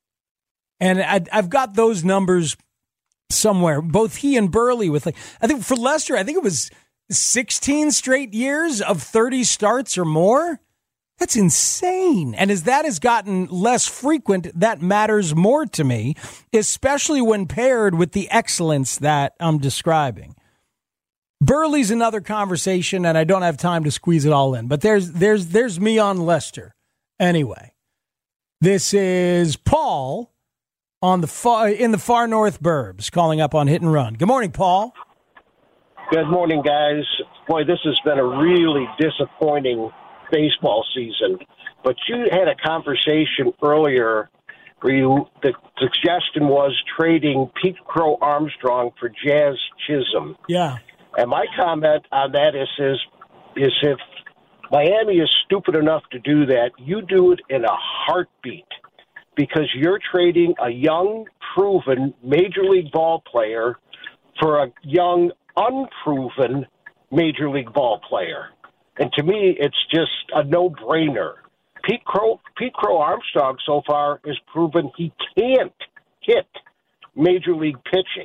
And I, I've got those numbers somewhere. Both he and Burley with, like, I think for Lester, I think it was sixteen straight years of thirty starts or more. That's insane. And as that has gotten less frequent, that matters more to me, especially when paired with the excellence that I'm describing. Burley's another conversation, and I don't have time to squeeze it all in. But there's there's there's me on Lester. Anyway, this is Paul on the far, in the far north burbs, calling up on Hit and Run. Good morning, Paul. Good morning, guys. Boy, this has been a really disappointing baseball season, but you had a conversation earlier where you, the suggestion was trading Pete Crow Armstrong for Jazz Chisholm. Yeah. And my comment on that is, is, is if Miami is stupid enough to do that, you do it in a heartbeat, because you're trading a young, proven Major League ball player for a young, unproven Major League ball player. And to me, it's just a no-brainer. Pete Crow, Pete Crow Armstrong so far has proven he can't hit Major League pitching.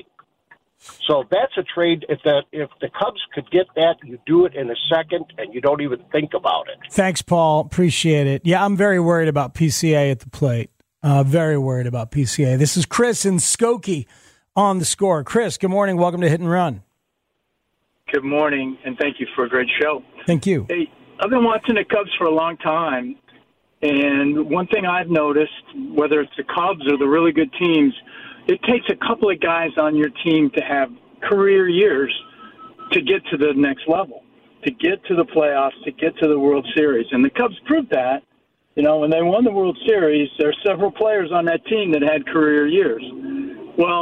So that's a trade. If the if the Cubs could get that, you do it in a second, and you don't even think about it. Thanks, Paul. Appreciate it. Yeah, I'm very worried about P C A at the plate. Uh, very worried about P C A. This is Chris in Skokie on The Score. Chris, good morning. Welcome to Hit and Run. Good morning, and thank you for a great show. Thank you. Hey, I've been watching the Cubs for a long time, and one thing I've noticed, whether it's the Cubs or the really good teams, it takes a couple of guys on your team to have career years to get to the next level, to get to the playoffs, to get to the World Series. And the Cubs proved that. You know, when they won the World Series, there are several players on that team that had career years. Well,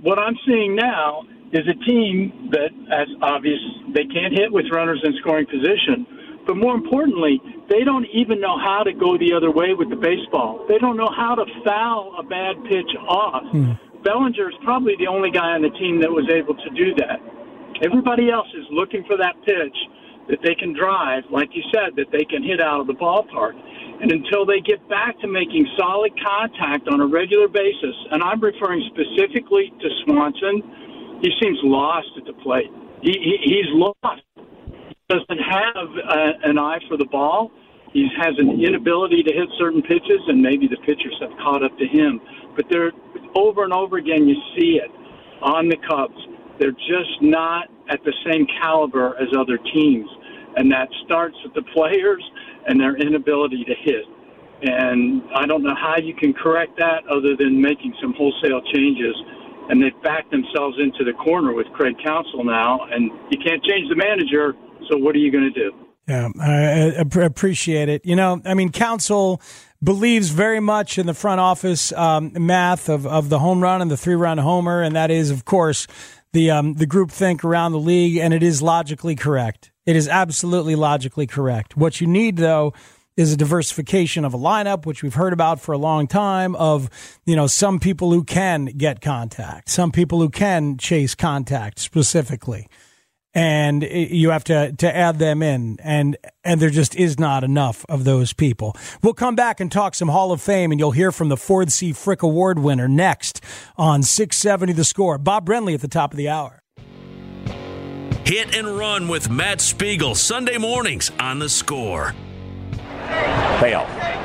what I'm seeing now is a team that, as obvious, they can't hit with runners in scoring position. But more importantly, they don't even know how to go the other way with the baseball. They don't know how to foul a bad pitch off. Mm. Bellinger is probably the only guy on the team that was able to do that. Everybody else is looking for that pitch that they can drive, like you said, that they can hit out of the ballpark. And until they get back to making solid contact on a regular basis, and I'm referring specifically to Swanson, he seems lost at the plate. He, he, he's lost. He doesn't have uh, an eye for the ball. He has an inability to hit certain pitches, and maybe the pitchers have caught up to him. But they're over and over again, you see it on the Cubs. They're just not at the same caliber as other teams. And that starts with the players and their inability to hit. And I don't know how you can correct that other than making some wholesale changes. And they've backed themselves into the corner with Craig Counsell now. And you can't change the manager, so what are you going to do? Yeah, I, I appreciate it. You know, I mean, Counsell believes very much in the front office um, math of, of the home run and the three-run homer, and that is, of course, the um, the group think around the league, and it is logically correct. It is absolutely logically correct. What you need, though, is a diversification of a lineup, which we've heard about for a long time, of, you know, some people who can get contact, some people who can chase contact specifically. And you have to, to add them in, and and there just is not enough of those people. We'll come back and talk some Hall of Fame, and you'll hear from the Ford C. Frick Award winner next on six seventy The Score. Bob Brenly at the top of the hour. Hit and Run with Matt Spiegel, Sunday mornings on The Score. Fail.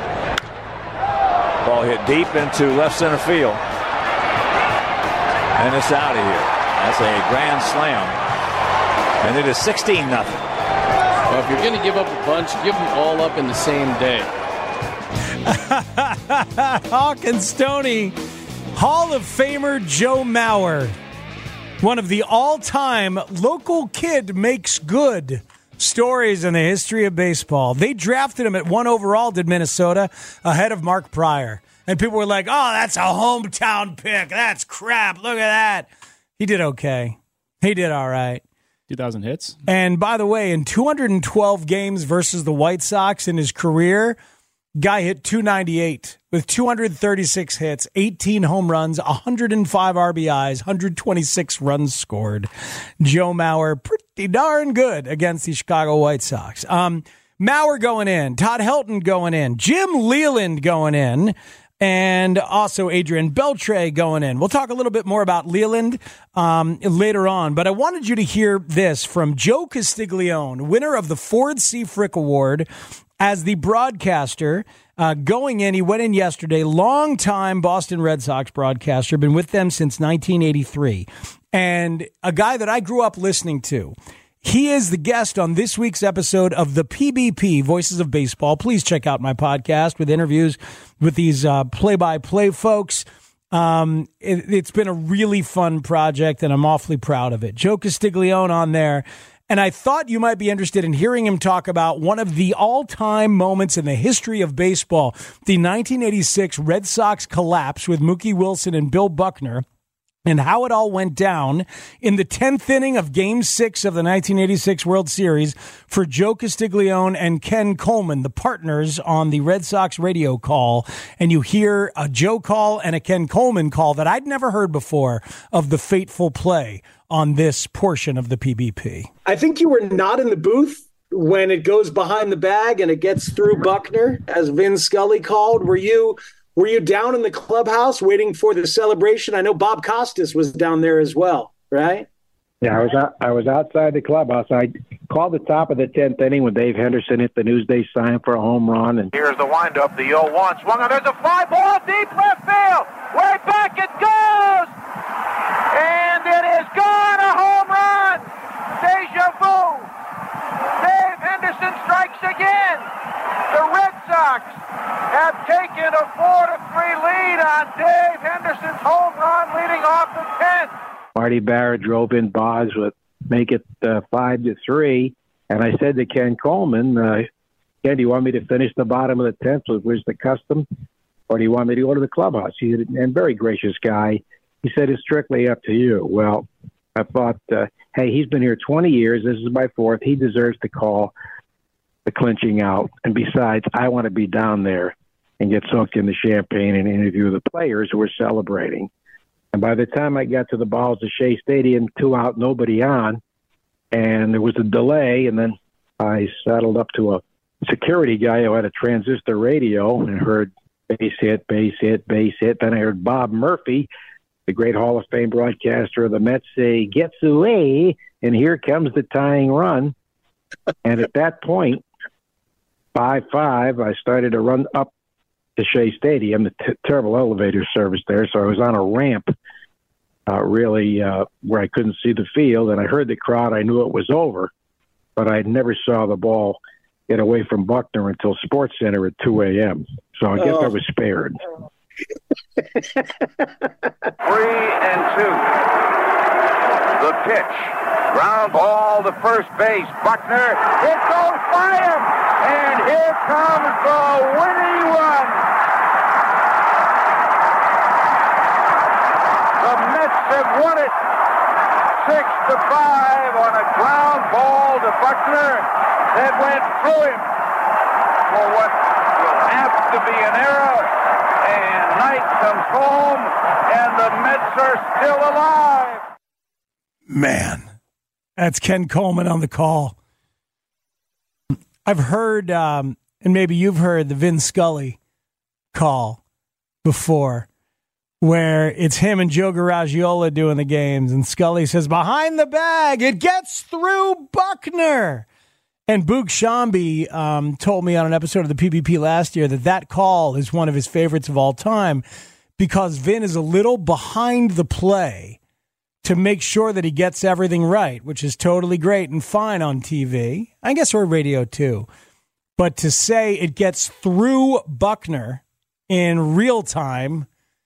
Ball hit deep into left center field. And it's out of here. That's a grand slam. And it is sixteen nothing. Well, if you're going to give up a bunch, give them all up in the same day. Hawk and Stoney, Hall of Famer Joe Mauer, one of the all-time local kid makes good stories in the history of baseball. They drafted him at one overall, did Minnesota, ahead of Mark Pryor. And people were like, oh, that's a hometown pick. That's crap. Look at that. He did okay. He did all right. two thousand hits. And by the way, in two hundred twelve games versus the White Sox in his career, guy hit two ninety-eight with two hundred thirty-six hits, eighteen home runs, one hundred five R B Is, one hundred twenty-six runs scored. Joe Mauer, pretty darn good against the Chicago White Sox. Um, Mauer going in, Todd Helton going in, Jim Leland going in, and also Adrian Beltre going in. We'll talk a little bit more about Leland um, later on, but I wanted you to hear this from Joe Castiglione, winner of the Ford C. Frick Award, as the broadcaster uh, going in. He went in yesterday, longtime Boston Red Sox broadcaster, been with them since nineteen eighty-three, and a guy that I grew up listening to. He is the guest on this week's episode of the P B P, Voices of Baseball. Please check out my podcast with interviews with these uh, play-by-play folks. Um, it, it's been a really fun project, and I'm awfully proud of it. Joe Castiglione on there, and I thought you might be interested in hearing him talk about one of the all-time moments in the history of baseball, the nineteen eighty-six Red Sox collapse with Mookie Wilson and Bill Buckner, and how it all went down in the tenth inning of Game six of the nineteen eighty-six World Series for Joe Castiglione and Ken Coleman, the partners on the Red Sox radio call. And you hear a Joe call and a Ken Coleman call that I'd never heard before of the fateful play on this portion of the P B P. I think you were not in the booth when it goes behind the bag and it gets through Buckner, as Vin Scully called. Were you... Were you down in the clubhouse waiting for the celebration? I know Bob Costas was down there as well, right? Yeah, I was out, I was outside the clubhouse. I called the top of the tenth inning when Dave Henderson hit the Newsday sign for a home run. And here's the windup. The oh one swung on. There's a fly ball deep left field. Way back it goes, and it is gone. A home run. Deja vu. Dave Henderson strikes again. The Red Sox have taken a four to three lead on Dave Henderson's home run leading off the tenth. Marty Barrett drove in Boz with make it uh, five to three, and I said to Ken Coleman, uh, "Ken, do you want me to finish the bottom of the tenth, which was the custom, or do you want me to go to the clubhouse?" He's a very gracious guy. He said, it's strictly up to you. Well, I thought, uh, hey, he's been here twenty years. This is my fourth. He deserves to call the clinching out. And besides, I want to be down there and get soaked in the champagne and interview the players who are celebrating. And by the time I got to the bowels of Shea Stadium, two out, nobody on, and there was a delay, and then I saddled up to a security guy who had a transistor radio and heard base hit, base hit, base hit. Then I heard Bob Murphy, the great Hall of Fame broadcaster of the Mets, say, gets away, and here comes the tying run. And at that point, five five, I started to run up to Shea Stadium, the t- terrible elevator service there. So I was on a ramp, uh, really, uh, where I couldn't see the field. And I heard the crowd. I knew it was over, but I never saw the ball get away from Buckner until Sports Center at two a.m. So I guess oh. I was spared. Three and two. The pitch. Ground ball to first base. Buckner. It goes by him. And here comes the winning run. The Mets have won it six to five on a ground ball to Buckner that went through him for what will have to be an error. And Knight comes home, and the Mets are still alive. Man, that's Ken Coleman on the call. I've heard, um, and maybe you've heard the Vin Scully call before, where it's him and Joe Garagiola doing the games, and Scully says, behind the bag, it gets through Buckner. And Boog Shambi um, told me on an episode of the P B P last year that that call is one of his favorites of all time because Vin is a little behind the play to make sure that he gets everything right, which is totally great and fine on T V. I guess or radio too. But to say it gets through Buckner in real time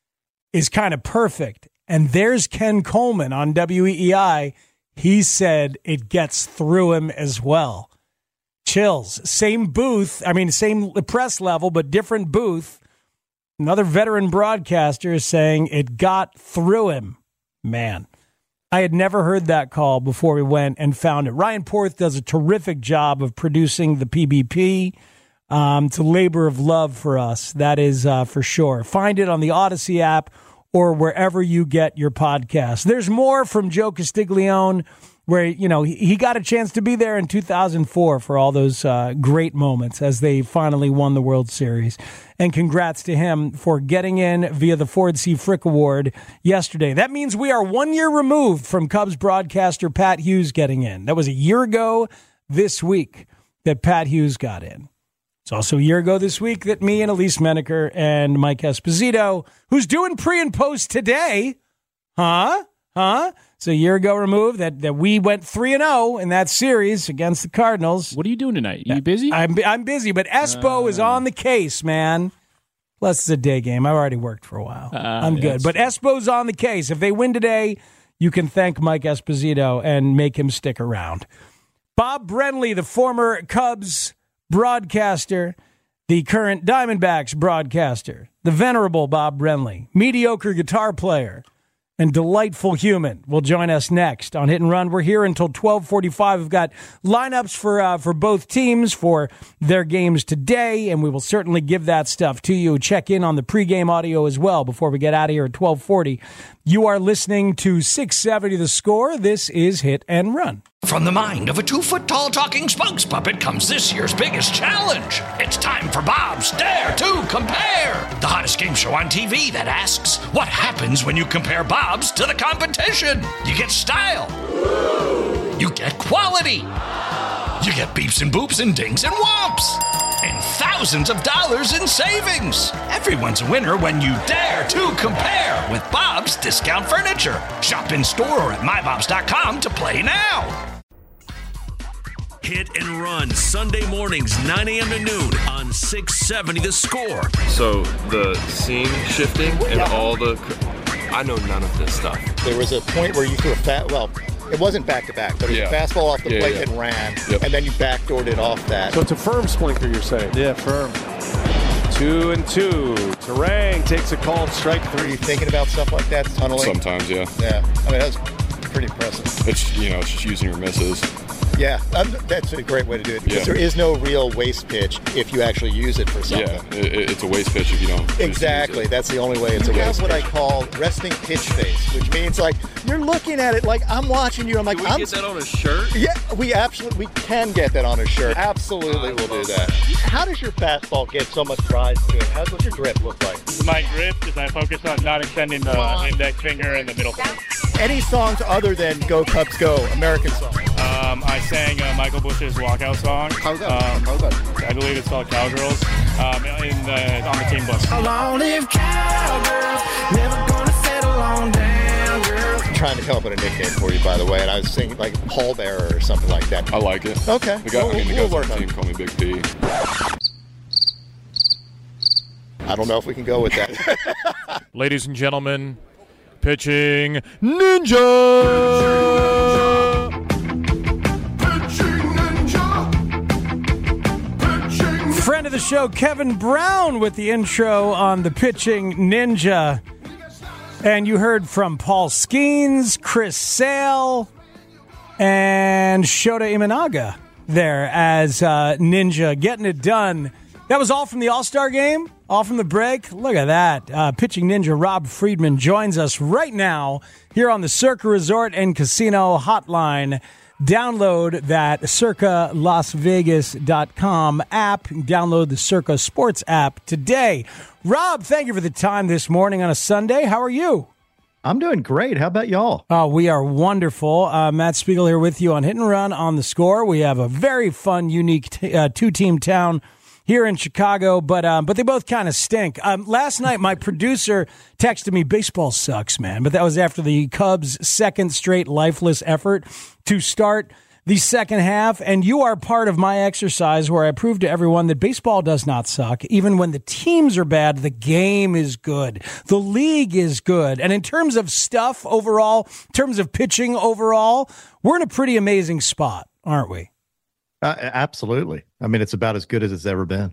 is kind of perfect. And there's Ken Coleman on W E E I. He said it gets through him as well. Chills. Same booth. I mean, same press level, but different booth. Another veteran broadcaster is saying it got through him. Man, I had never heard that call before we went and found it. Ryan Porth does a terrific job of producing the P B P. Um, it's a labor of love for us. That is uh, for sure. Find it on the Odyssey app or wherever you get your podcasts. There's more from Joe Castiglione, where, you know, he got a chance to be there in two thousand four for all those uh, great moments as they finally won the World Series. And congrats to him for getting in via the Ford C. Frick Award yesterday. That means we are one year removed from Cubs broadcaster Pat Hughes getting in. That was a year ago this week that Pat Hughes got in. It's also a year ago this week that me and Elise Menaker and Mike Esposito, who's doing pre and post today, huh? Huh? It's a year ago removed that, that we went three and oh in that series against the Cardinals. What are you doing tonight? You busy? I'm I'm busy, but Espo uh, is on the case, man. Plus, it's a day game. I've already worked for a while. Uh, I'm good. But Espo's on the case. If they win today, you can thank Mike Esposito and make him stick around. Bob Brenly, the former Cubs broadcaster, the current Diamondbacks broadcaster, the venerable Bob Brenly, mediocre guitar player, and delightful human, will join us next on Hit and Run. We're here until twelve forty-five. We've got lineups for uh, for both teams for their games today, and we will certainly give that stuff to you. Check in on the pregame audio as well before we get out of here at twelve forty. You are listening to six seventy The Score. This is Hit and Run. From the mind of a two-foot-tall talking spokes puppet comes this year's biggest challenge. It's time for Bob's Dare to Compare, the hottest game show on T V that asks, what happens when you compare Bob's to the competition? You get style. You get quality. You get beeps and boops and dings and whomps. And thousands of dollars in savings. Everyone's a winner when you dare to compare with Bob's Discount Furniture. Shop in store or at my bobs dot com to play now. Hit and Run, Sunday mornings, nine a.m. to noon on six seventy The Score. So the seam shifting and Yeah. all the... I know none of this stuff. There was a point where you threw a fat, well, it wasn't back-to-back, but it was Yeah. a fastball off the Yeah, plate yeah. and ran, Yep. and then you backdoored it off that. So it's a firm splinter, you're saying? Yeah, firm. Two and two. Terang takes a called strike three. Are you thinking about stuff like that, tunneling? Sometimes, yeah. Yeah. I mean, that's pretty impressive. It's, you know, it's just using your misses. Yeah, um, that's a great way to do it because Yeah. there is no real waste pitch if you actually use it for something. Yeah, it, it's a waste pitch if you don't. just Exactly. use it. That's the only way it's a You waste have pitch. What I call resting pitch face, which means like you're looking at it like I'm watching you. I'm like, Can we I'm get that on a shirt? Yeah, we absolutely we can get that on a shirt. Absolutely, we'll do that. How does your fastball get so much rise to it? How does your grip look like? My grip is I focus on not extending the index finger and the middle finger. Any songs other than "Go Cubs Go," American songs? Um, I sang uh, Michael Bush's walkout song. How's that? Um, How's that? I believe it's called Cowgirls. Um, in the, on the team bus. Long live cowgirls, never gonna settle on down, girls. I'm trying to come up with a nickname for you, by the way, and I was thinking like Paul Bearer or something like that. I like it. Okay. The guy, We'll- I mean, the we'll guys on work the on team it. call me Big P. I don't know if we can go with that. Ladies and gentlemen, pitching Ninja! Friend of the show, Kevin Brown, with the intro on the Pitching Ninja. And you heard from Paul Skeens, Chris Sale, and Shota Imanaga there as uh, Ninja getting it done. That was all from the All-Star game, all from the break. Look at that. Uh, Pitching Ninja Rob Friedman joins us right now here on the Circa Resort and Casino Hotline. Download that circa las vegas dot com app. Download the Circa Sports app today. Rob, thank you for the time this morning on a Sunday. How are you? I'm doing great. How about y'all? Uh, we are wonderful. Uh, Matt Spiegel here with you on Hit and Run on the Score. We have a very fun, unique t- uh, two-team town here in Chicago, but um, but they both kind of stink. Um, last night, my producer texted me, baseball sucks, man. But that was after the Cubs' second straight lifeless effort to start the second half. And you are part of my exercise where I prove to everyone that baseball does not suck. Even when the teams are bad, the game is good. The league is good. And in terms of stuff overall, in terms of pitching overall, we're in a pretty amazing spot, aren't we? Uh, absolutely. I mean, it's about as good as it's ever been.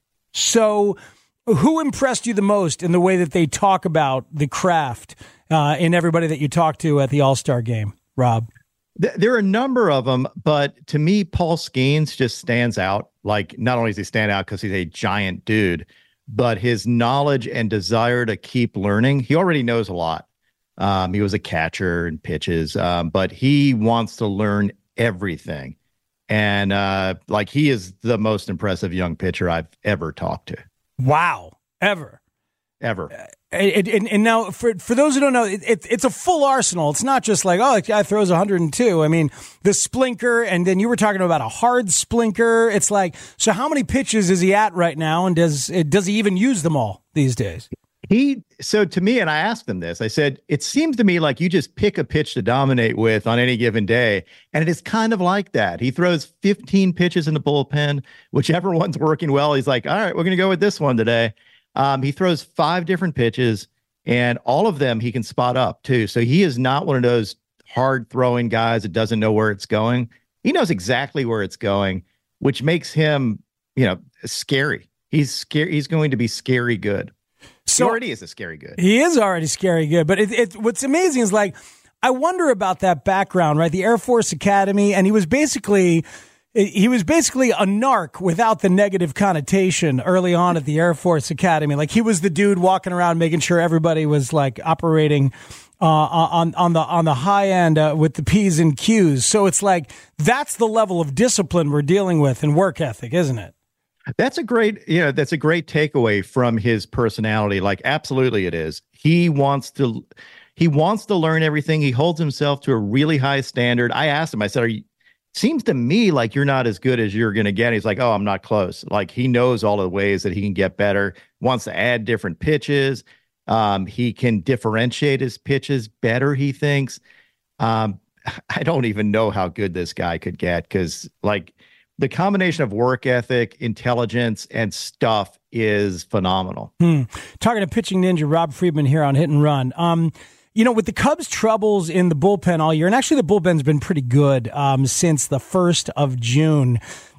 So who impressed you the most in the way that they talk about the craft uh, in everybody that you talked to at the All-Star game, Rob? Th- There are a number of them, but to me, Paul Skeens just stands out. Like, not only does he stand out because he's a giant dude, but his knowledge and desire to keep learning. He already knows a lot. Um, he was a catcher and pitches, um, but he wants to learn everything. And uh, like he is the most impressive young pitcher I've ever talked to. Wow. Ever. Ever. And, and, and now, for for those who don't know, it, it, it's a full arsenal. It's not just like, oh, the guy throws one hundred two. I mean, the splinker, and then you were talking about a hard splinker. It's like, so how many pitches is he at right now, and does does he even use them all these days? He so to me, and I asked him this, I said, it seems to me like you just pick a pitch to dominate with on any given day. And it is kind of like that. He throws fifteen pitches in the bullpen, whichever one's working well. He's like, all right, we're going to go with this one today. Um, he throws five different pitches, and all of them he can spot up too. So he is not one of those hard throwing guys that doesn't know where it's going. He knows exactly where it's going, which makes him, you know, scary. He's scary. He's going to be scary good. So he already is a scary good. He is already scary good. But it, it, what's amazing is, like, I wonder about that background, right? The Air Force Academy, and he was basically he was basically a narc without the negative connotation early on at the Air Force Academy. Like, he was the dude walking around making sure everybody was like operating uh, on on the on the high end uh, with the P's and Q's. So it's like that's the level of discipline we're dealing with and work ethic, isn't it? That's a great, you know, that's a great takeaway from his personality. Like, absolutely it is. He wants to, he wants to learn everything. He holds himself to a really high standard. I asked him, I said, are you, seems to me like you're not as good as you're going to get. He's like, oh, I'm not close. Like, he knows all the ways that he can get better, wants to add different pitches. Um, he can differentiate his pitches better, he thinks. Um, I don't even know how good this guy could get, because, like, the combination of work ethic, intelligence, and stuff is phenomenal. Hmm. Talking to Pitching Ninja Rob Friedman here on Hit and Run. Um, you know, with the Cubs' troubles in the bullpen all year, and actually the bullpen's been pretty good um, since the first of June,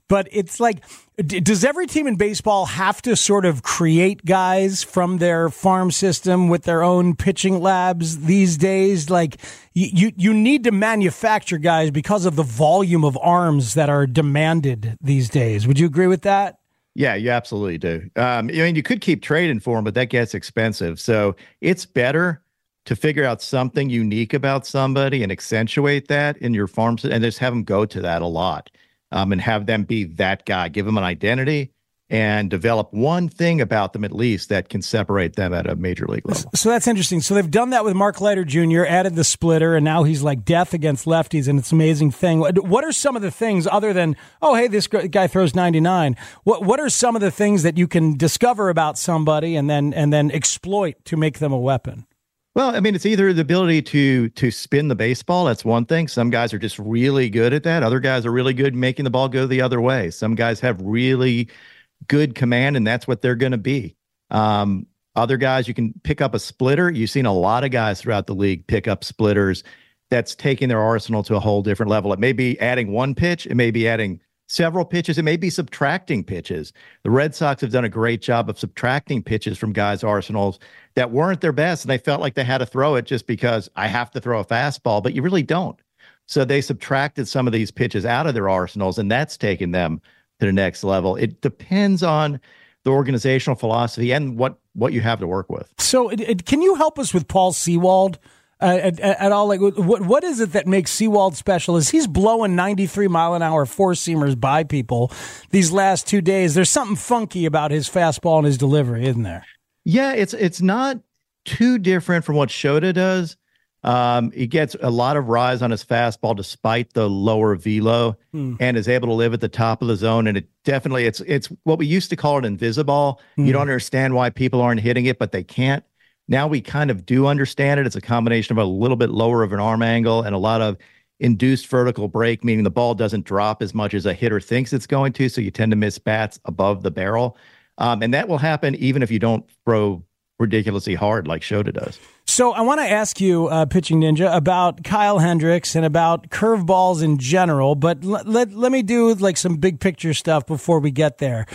But it's like, d- does every team in baseball have to sort of create guys from their farm system with their own pitching labs these days? Like, you, you, you need to manufacture guys because of the volume of arms that are demanded these days. Would you agree with that? Yeah, you absolutely do. Um, I mean, you could keep trading for them, but that gets expensive. So it's better to figure out something unique about somebody and accentuate that in your farm and just have them go to that a lot, um, and have them be that guy. Give them an identity and develop one thing about them at least that can separate them at a major league level. So that's interesting. So they've done that with Mark Leiter Junior, added the splitter, and now he's like death against lefties, and it's an amazing thing. What are some of the things other than, oh, hey, this guy throws ninety-nine? What What are some of the things that you can discover about somebody and then and then exploit to make them a weapon? Well, I mean, it's either the ability to to spin the baseball. That's one thing. Some guys are just really good at that. Other guys are really good making the ball go the other way. Some guys have really good command, and that's what they're going to be. Um, other guys, you can pick up a splitter. You've seen a lot of guys throughout the league pick up splitters. That's taking their arsenal to a whole different level. It may be adding one pitch. It may be adding several pitches. It may be subtracting pitches. The Red Sox have done a great job of subtracting pitches from guys' arsenals that weren't their best, and they felt like they had to throw it just because I have to throw a fastball, but you really don't. So they subtracted some of these pitches out of their arsenals, and that's taken them to the next level. It depends on the organizational philosophy and what, what you have to work with. So it, it, can you help us with Paul Sewald uh, at, at all? Like, what what is it that makes Sewald special? Is he's blowing ninety-three mile an hour four-seamers by people these last two days? There's something funky about his fastball and his delivery, isn't there? Yeah, it's it's not too different from what Shota does. Um, he gets a lot of rise on his fastball despite the lower velo, hmm. and is able to live at the top of the zone. And it definitely, it's it's what we used to call an invisible. Hmm. You don't understand why people aren't hitting it, but they can't. Now we kind of do understand it. It's a combination of a little bit lower of an arm angle and a lot of induced vertical break, meaning the ball doesn't drop as much as a hitter thinks it's going to. So you tend to miss bats above the barrel. Um, and that will happen even if you don't throw ridiculously hard like Shota does. So I want to ask you, uh, Pitching Ninja, about Kyle Hendricks and about curveballs in general, but l- let let me do like some big picture stuff before we get there.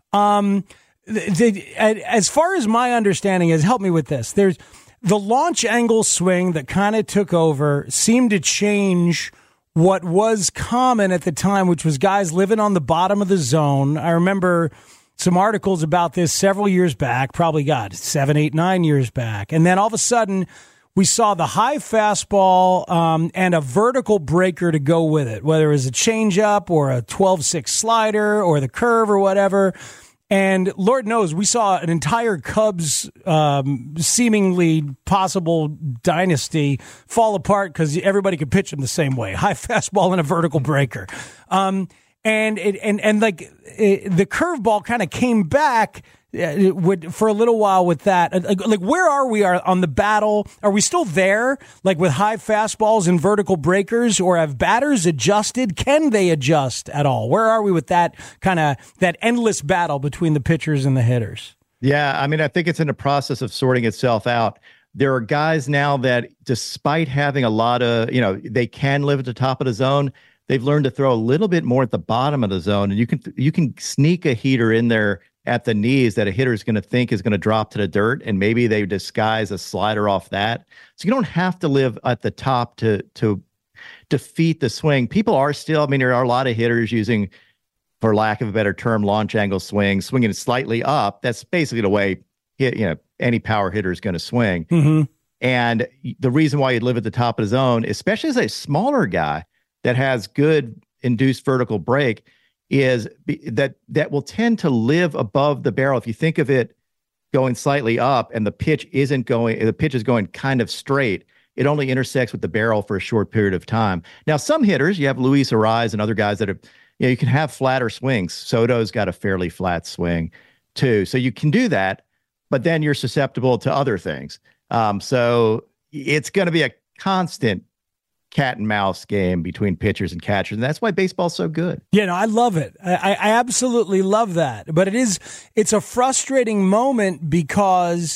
Um, the, the, as far as my understanding is, help me with this. There's the launch angle swing that kind of took over seemed to change what was common at the time, which was guys living on the bottom of the zone. I remember some articles about this several years back, probably got seven, eight, nine years back. And then all of a sudden, we saw the high fastball um, and a vertical breaker to go with it, whether it was a changeup or a twelve six slider or the curve or whatever. And Lord knows, we saw an entire Cubs um, seemingly possible dynasty fall apart because everybody could pitch them the same way. High fastball and a vertical breaker. Um And it, and and like it, the curveball kind of came back uh, with, for a little while with that. Like, like where are we are on the battle? Are we still there? Like with high fastballs and vertical breakers, or have batters adjusted? Can they adjust at all? Where are we with that kind of that endless battle between the pitchers and the hitters? Yeah, I mean, I think it's in the process of sorting itself out. There are guys now that, despite having a lot of, you know, they can live at the top of the zone. They've learned to throw a little bit more at the bottom of the zone, and you can you can sneak a heater in there at the knees that a hitter is going to think is going to drop to the dirt, and maybe they disguise a slider off that. So you don't have to live at the top to to defeat the swing. People are still, I mean, there are a lot of hitters using, for lack of a better term, launch angle swing, swinging it slightly up. That's basically the way hit, you know, any power hitter is going to swing. Mm-hmm. And the reason why you'd live at the top of the zone, especially as a smaller guy that has good induced vertical break, is be, that that will tend to live above the barrel. If you think of it going slightly up and the pitch isn't going, the pitch is going kind of straight, it only intersects with the barrel for a short period of time. Now, some hitters, you have Luis Ariz and other guys that are, you know, you can have flatter swings. Soto's got a fairly flat swing too. So you can do that, but then you're susceptible to other things. Um, so it's going to be a constant cat and mouse game between pitchers and catchers, and that's why baseball's so good. Yeah, no, I love it. I, I absolutely love that. But it is, it's a frustrating moment because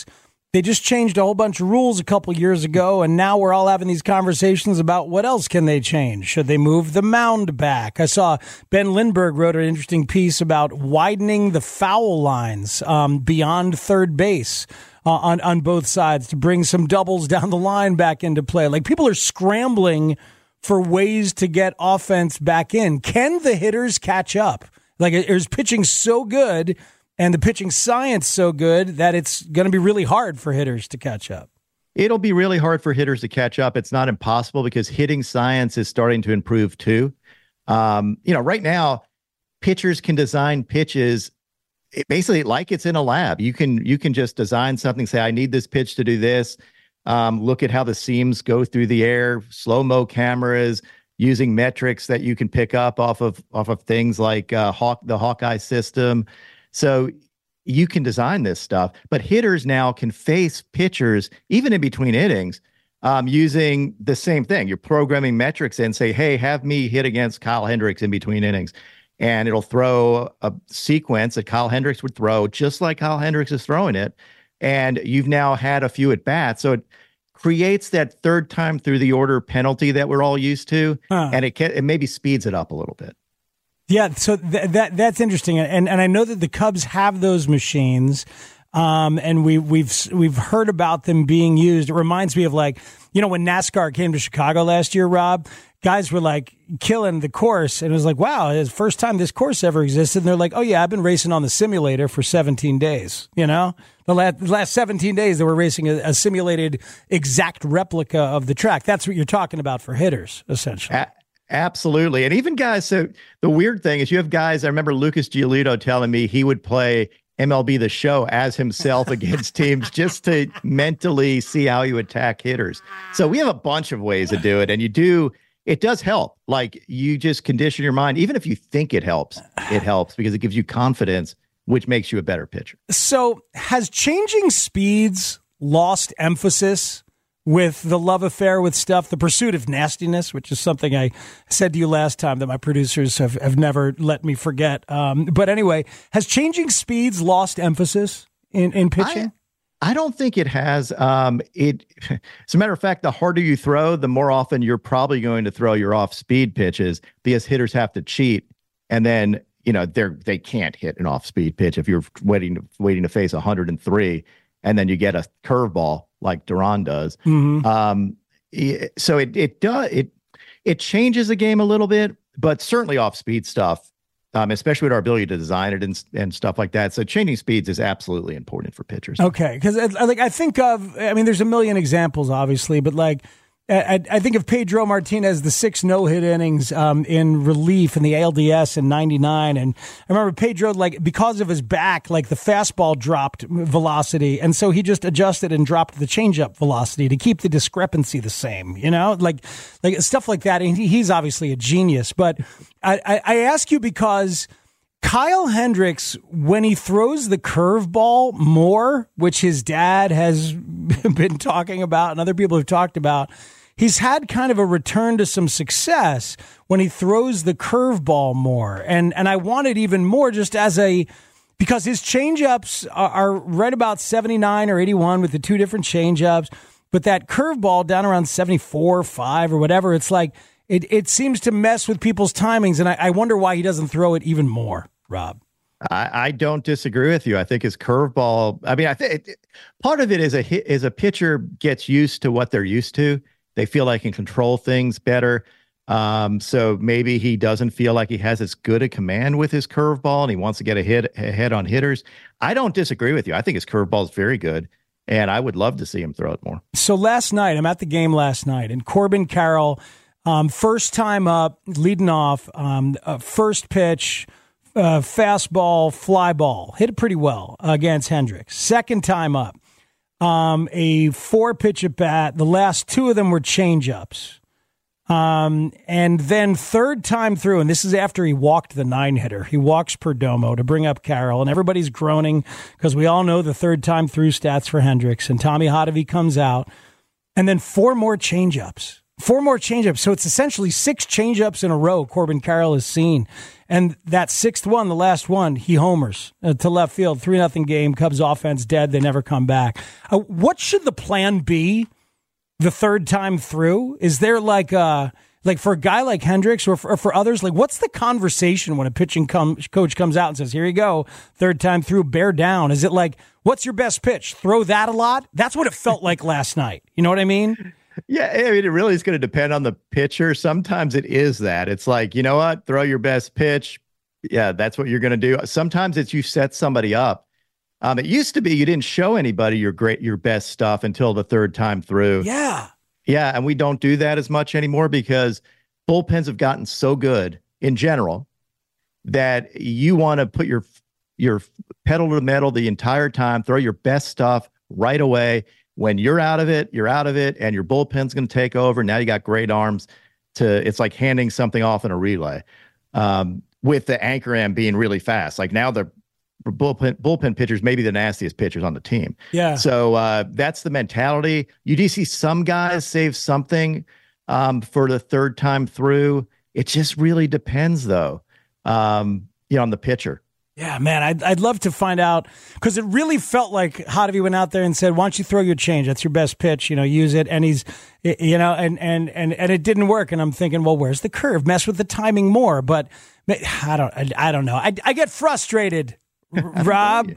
They just changed a whole bunch of rules a couple years ago, and now we're all having these conversations about what else can they change. Should they move the mound back? I saw Ben Lindbergh wrote an interesting piece about widening the foul lines um, beyond third base uh, on, on both sides to bring some doubles down the line back into play. Like, people are scrambling for ways to get offense back in. Can the hitters catch up? Like, is pitching so good and the pitching science so good that it's going to be really hard for hitters to catch up? It'll be really hard for hitters to catch up. It's not impossible because hitting science is starting to improve too. Um, you know, right now, pitchers can design pitches it basically like it's in a lab. You can you can just design something, say, I need this pitch to do this. Um, look at how the seams go through the air, slow-mo cameras, using metrics that you can pick up off of off of things like uh, Hawk, the Hawkeye system. So you can design this stuff, but hitters now can face pitchers even in between innings um, using the same thing. You're programming metrics and say, hey, have me hit against Kyle Hendricks in between innings. And it'll throw a sequence that Kyle Hendricks would throw just like Kyle Hendricks is throwing it. And you've now had a few at bats. So it creates that third time through the order penalty that we're all used to. Huh. And it can, it maybe speeds it up a little bit. Yeah, so th- that that's interesting, and and I know that the Cubs have those machines, um, and we we've we've heard about them being used. It reminds me of, like, you know, when NASCAR came to Chicago last year, Rob, guys were like killing the course, and it was like, wow, it's the first time this course ever existed. And they're like, oh yeah, I've been racing on the simulator for seventeen days. You know, the last, the last seventeen days they were racing a, a simulated exact replica of the track. That's what you're talking about for hitters, essentially. At- Absolutely. And even guys, so the weird thing is you have guys, I remember Lucas Giolito telling me he would play M L B The Show as himself against teams just to mentally see how you attack hitters. So we have a bunch of ways to do it. And you do, it does help. Like, you just condition your mind. Even if you think it helps, it helps because it gives you confidence, which makes you a better pitcher. So has changing speeds lost emphasis with the love affair with stuff, the pursuit of nastiness, which is something I said to you last time that my producers have, have never let me forget. Um, but anyway, has changing speeds lost emphasis in, in pitching? I, I don't think it has. Um, it, as a matter of fact, the harder you throw, the more often you're probably going to throw your off-speed pitches because hitters have to cheat. And then, you know, they're, they can't hit an off-speed pitch if you're waiting to, waiting to face one hundred three and then you get a curveball like Duran does. Mm-hmm. Um, so it it does it it changes the game a little bit, but certainly off speed stuff, um, especially with our ability to design it and and stuff like that. So changing speeds is absolutely important for pitchers. Okay, because like I think of, I mean, there's a million examples, obviously, but like I, I think of Pedro Martinez, the six no-hit innings um, in relief in the A L D S in ninety-nine. And I remember Pedro, like, because of his back, like the fastball dropped velocity. And so he just adjusted and dropped the changeup velocity to keep the discrepancy the same, you know, like, like stuff like that. And he, he's obviously a genius. But I, I, I ask you because Kyle Hendricks, when he throws the curveball more, which his dad has been talking about and other people have talked about, he's had kind of a return to some success when he throws the curveball more. And and I want it even more just as a, because his changeups are, are right about seventy-nine or eighty-one with the two different changeups, but that curveball down around seventy-four, five or whatever, it's like, it, it seems to mess with people's timings. And I, I wonder why he doesn't throw it even more, Rob. I, I don't disagree with you. I think his curveball, I mean, I think part of it is a hit, is a pitcher gets used to what they're used to. They feel like he can control things better. Um, so maybe he doesn't feel like he has as good a command with his curveball and he wants to get a hit ahead on hitters. I don't disagree with you. I think his curveball is very good and I would love to see him throw it more. So last night, I'm at the game last night and Corbin Carroll, um, first time up, leading off, um, uh, first pitch, uh, fastball, fly ball, hit it pretty well against Hendricks. Second time up. Um, a four pitch at bat. The last two of them were changeups. Um, and then third time through, and this is after he walked the nine hitter. He walks Perdomo to bring up Carroll, and everybody's groaning because we all know the third time through stats for Hendricks. And Tommy Hotovy comes out, and then four more changeups. Four more changeups. So it's essentially six changeups in a row Corbin Carroll has seen. And that sixth one, the last one, he homers uh, to left field. three nothing game. Cubs offense dead. They never come back. Uh, what should the plan be the third time through? Is there like a, like for a guy like Hendricks or for, or for others, like what's the conversation when a pitching com- coach comes out and says, here you go, third time through, bear down? Is it like, what's your best pitch? Throw that a lot? That's what it felt like last night. You know what I mean? Yeah, I mean, it really is going to depend on the pitcher. Sometimes it is that. It's like, you know what? Throw your best pitch. Yeah, that's what you're going to do. Sometimes it's you set somebody up. Um, it used to be you didn't show anybody your great, your best stuff until the third time through. Yeah. Yeah, and we don't do that as much anymore because bullpens have gotten so good in general that you want to put your your pedal to the metal the entire time, throw your best stuff right away. When you're out of it, you're out of it, and your bullpen's going to take over. Now you got great arms. To it's like handing something off in a relay, um, with the anchor end being really fast. Like now the bullpen bullpen pitchers may be the nastiest pitchers on the team. Yeah. So uh, that's the mentality. You do see some guys save something um, for the third time through. It just really depends, though, um, you know, on the pitcher. Yeah, man, I'd, I'd love to find out because it really felt like Hottovy went out there and said, why don't you throw your change? That's your best pitch, you know, use it. And he's, you know, and, and, and, and it didn't work. And I'm thinking, well, where's the curve? Mess with the timing more. But I don't, I, I don't know. I, I get frustrated, Rob.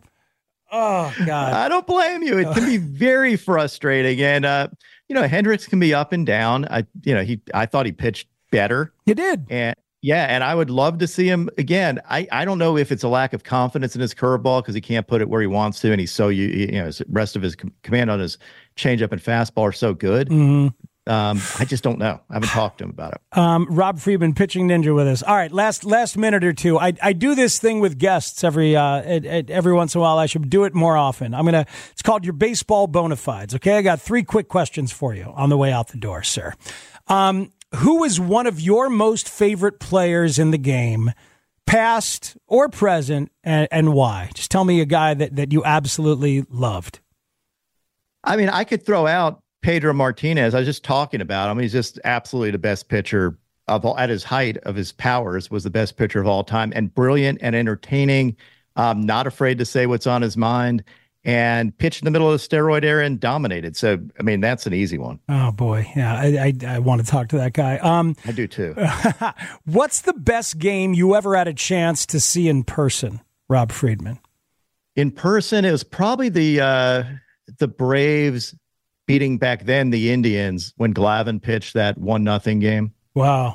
Oh, God. I don't blame you. It can be very frustrating. And, uh, you know, Hendricks can be up and down. I, you know, he, I thought he pitched better. He did. And, yeah, and I would love to see him again. I, I don't know if it's a lack of confidence in his curveball because he can't put it where he wants to, and he's so you you know the rest of his com- command on his changeup and fastball are so good. Mm-hmm. Um, I just don't know. I haven't talked to him about it. Um, Rob Friedman, pitching ninja, with us. All right, last last minute or two. I I do this thing with guests every uh at, at every once in a while. I should do it more often. I'm gonna. It's called your baseball bona fides. Okay, I got three quick questions for you on the way out the door, sir. Um. Who is one of your most favorite players in the game, past or present, and, and why? Just tell me a guy that, that you absolutely loved. I mean, I could throw out Pedro Martinez. I was just talking about him. He's just absolutely the best pitcher of all, at his height of his powers, was the best pitcher of all time, and brilliant and entertaining, um, not afraid to say what's on his mind, and pitched in the middle of the steroid era and dominated. So, I mean, that's an easy one. Oh, boy. Yeah, I I, I want to talk to that guy. Um, I do, too. What's the best game you ever had a chance to see in person, Rob Friedman? In person, it was probably the uh, the Braves beating back then the Indians when Glavine pitched that one nothing game. Wow.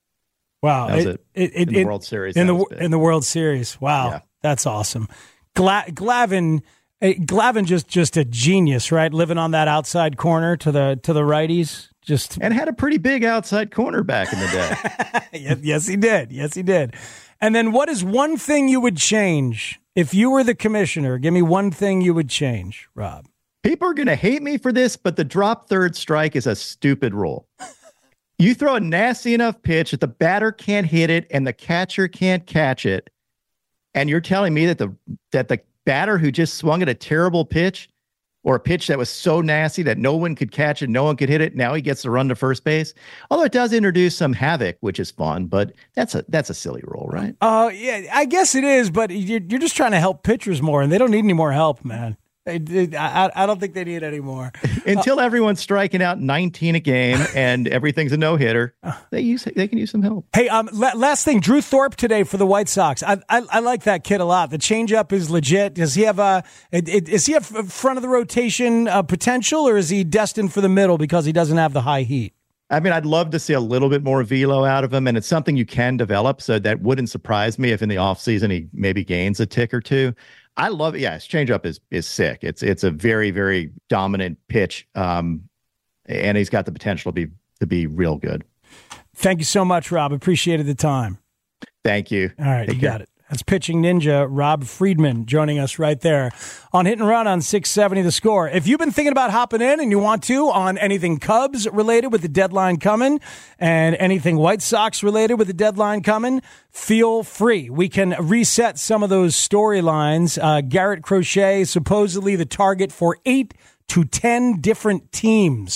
Wow. That was it, it, it, in it, the it, World Series. In the, in the World Series. Wow. Yeah. That's awesome. Gla- Glavine... Glavine just just a genius, right? Living on that outside corner to the to the righties, just and had a pretty big outside corner back in the day. yes, yes, he did. Yes, he did. And then, what is one thing you would change if you were the commissioner? Give me one thing you would change, Rob. People are going to hate me for this, but the drop third strike is a stupid rule. You throw a nasty enough pitch that the batter can't hit it and the catcher can't catch it, and you're telling me that the that the batter who just swung at a terrible pitch or a pitch that was so nasty that no one could catch it, no one could hit it, now he gets to run to first base. Although it does introduce some havoc, which is fun, but that's a that's a silly rule, right? Oh, uh, yeah, I guess it is, but you're, you're just trying to help pitchers more, and they don't need any more help, man. They, they, I, I don't think they need any more. Until uh, everyone's striking out nineteen a game and everything's a no-hitter, they use they can use some help. Hey, um, la- last thing, Drew Thorpe today for the White Sox. I, I I like that kid a lot. The changeup is legit. Does he have a is he have front of the rotation uh, potential, or is he destined for the middle because he doesn't have the high heat? I mean, I'd love to see a little bit more velo out of him, and it's something you can develop. So that wouldn't surprise me if in the offseason he maybe gains a tick or two. I love it. Yeah, his changeup is is sick. It's it's a very, very dominant pitch, um, and he's got the potential to be to be real good. Thank you so much, Rob. Appreciated the time. Thank you. All right, Take you care. got it. That's pitching ninja Rob Friedman joining us right there on Hit and Run on six seventy The Score. If you've been thinking about hopping in and you want to on anything Cubs related with the deadline coming and anything White Sox related with the deadline coming, feel free. We can reset some of those storylines. Uh, Garrett Crochet, supposedly the target for eight to ten different teams.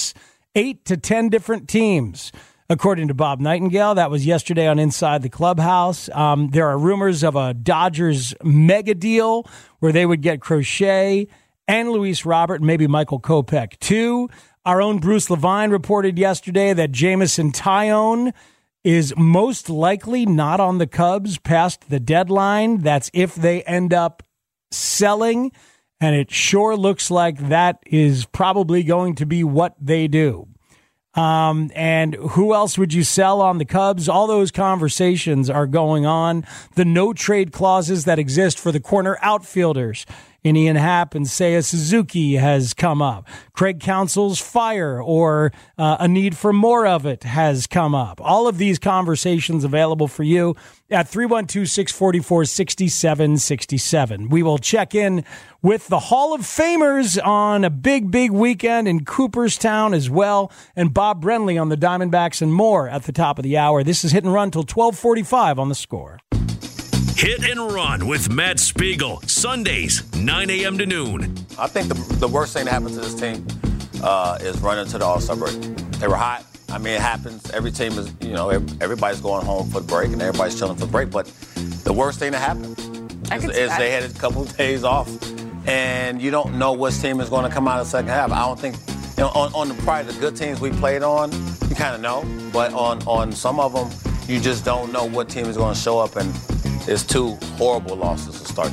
Eight to ten different teams. According to Bob Nightingale, that was yesterday on Inside the Clubhouse. Um, there are rumors of a Dodgers mega deal where they would get Crochet and Luis Robert and maybe Michael Kopech too. Our own Bruce Levine reported yesterday that Jameson Taillon is most likely not on the Cubs past the deadline. That's if they end up selling, and it sure looks like that is probably going to be what they do. Um, and who else would you sell on the Cubs? All those conversations are going on. The no trade clauses that exist for the corner outfielders in Ian Happ and Seiya Suzuki has come up. Craig Counsell's fire or uh, a need for more of it has come up. All of these conversations available for you at three one two, six four four, six seven six seven. We will check in with the Hall of Famers on a big, big weekend in Cooperstown as well, and Bob Brenly on the Diamondbacks and more at the top of the hour. This is Hit and Run till twelve forty-five on The Score. Hit and Run with Matt Spiegel, Sundays, nine a.m. to noon. I think the, the worst thing that happened to this team uh, is running to the All-Star break. They were hot. I mean, it happens. Every team is, you know, everybody's going home for the break and everybody's chilling for the break. But the worst thing that happened is, is they had a couple of days off, and you don't know which team is going to come out of the second half. I don't think, you know, on, on the probably the good teams we played on, you kind of know. But on, on some of them, you just don't know what team is going to show up, and it's two horrible losses to start the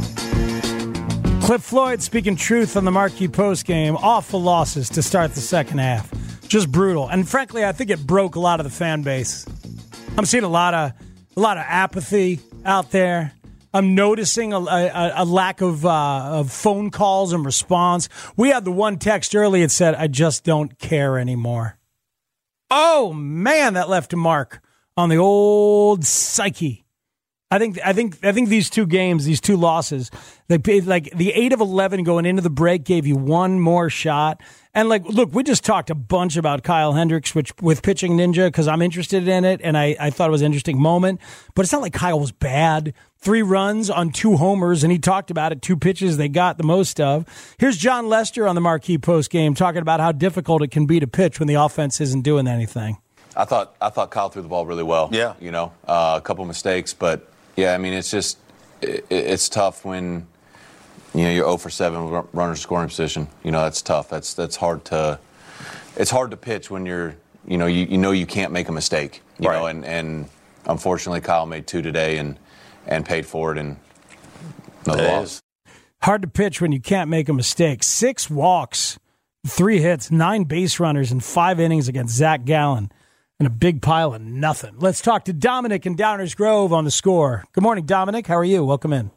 second. Cliff Floyd speaking truth on the Marquee Post game. Awful losses to start the second half. Just brutal. And frankly, I think it broke a lot of the fan base. I'm seeing a lot of a lot of apathy out there. I'm noticing a, a, a lack of, uh, of phone calls and response. We had the one text early that said, I just don't care anymore. Oh, man, that left a mark on the old psyche. I think I think I think these two games, these two losses, they paid like the eight of eleven going into the break gave you one more shot. And like, look, we just talked a bunch about Kyle Hendricks, which with Pitching Ninja, because I'm interested in it, and I, I thought it was an interesting moment. But it's not like Kyle was bad. Three runs on two homers, and he talked about it. Two pitches they got the most of. Here's John Lester on the Marquee Post game talking about how difficult it can be to pitch when the offense isn't doing anything. I thought I thought Kyle threw the ball really well. Yeah, you know, uh, a couple mistakes, but. Yeah, I mean, it's just, it, it's tough when, you know, you're zero for seven runner scoring position. You know, that's tough. That's that's hard to, it's hard to pitch when you're, you know, you, you know you can't make a mistake. You right. know, and, and unfortunately Kyle made two today and, and paid for it and another loss. Hard to pitch when you can't make a mistake. Six walks, three hits, nine base runners in five innings against Zach Gallen. And a big pile of nothing. Let's talk to Dominic in Downers Grove on The Score. Good morning, Dominic. How are you? Welcome in.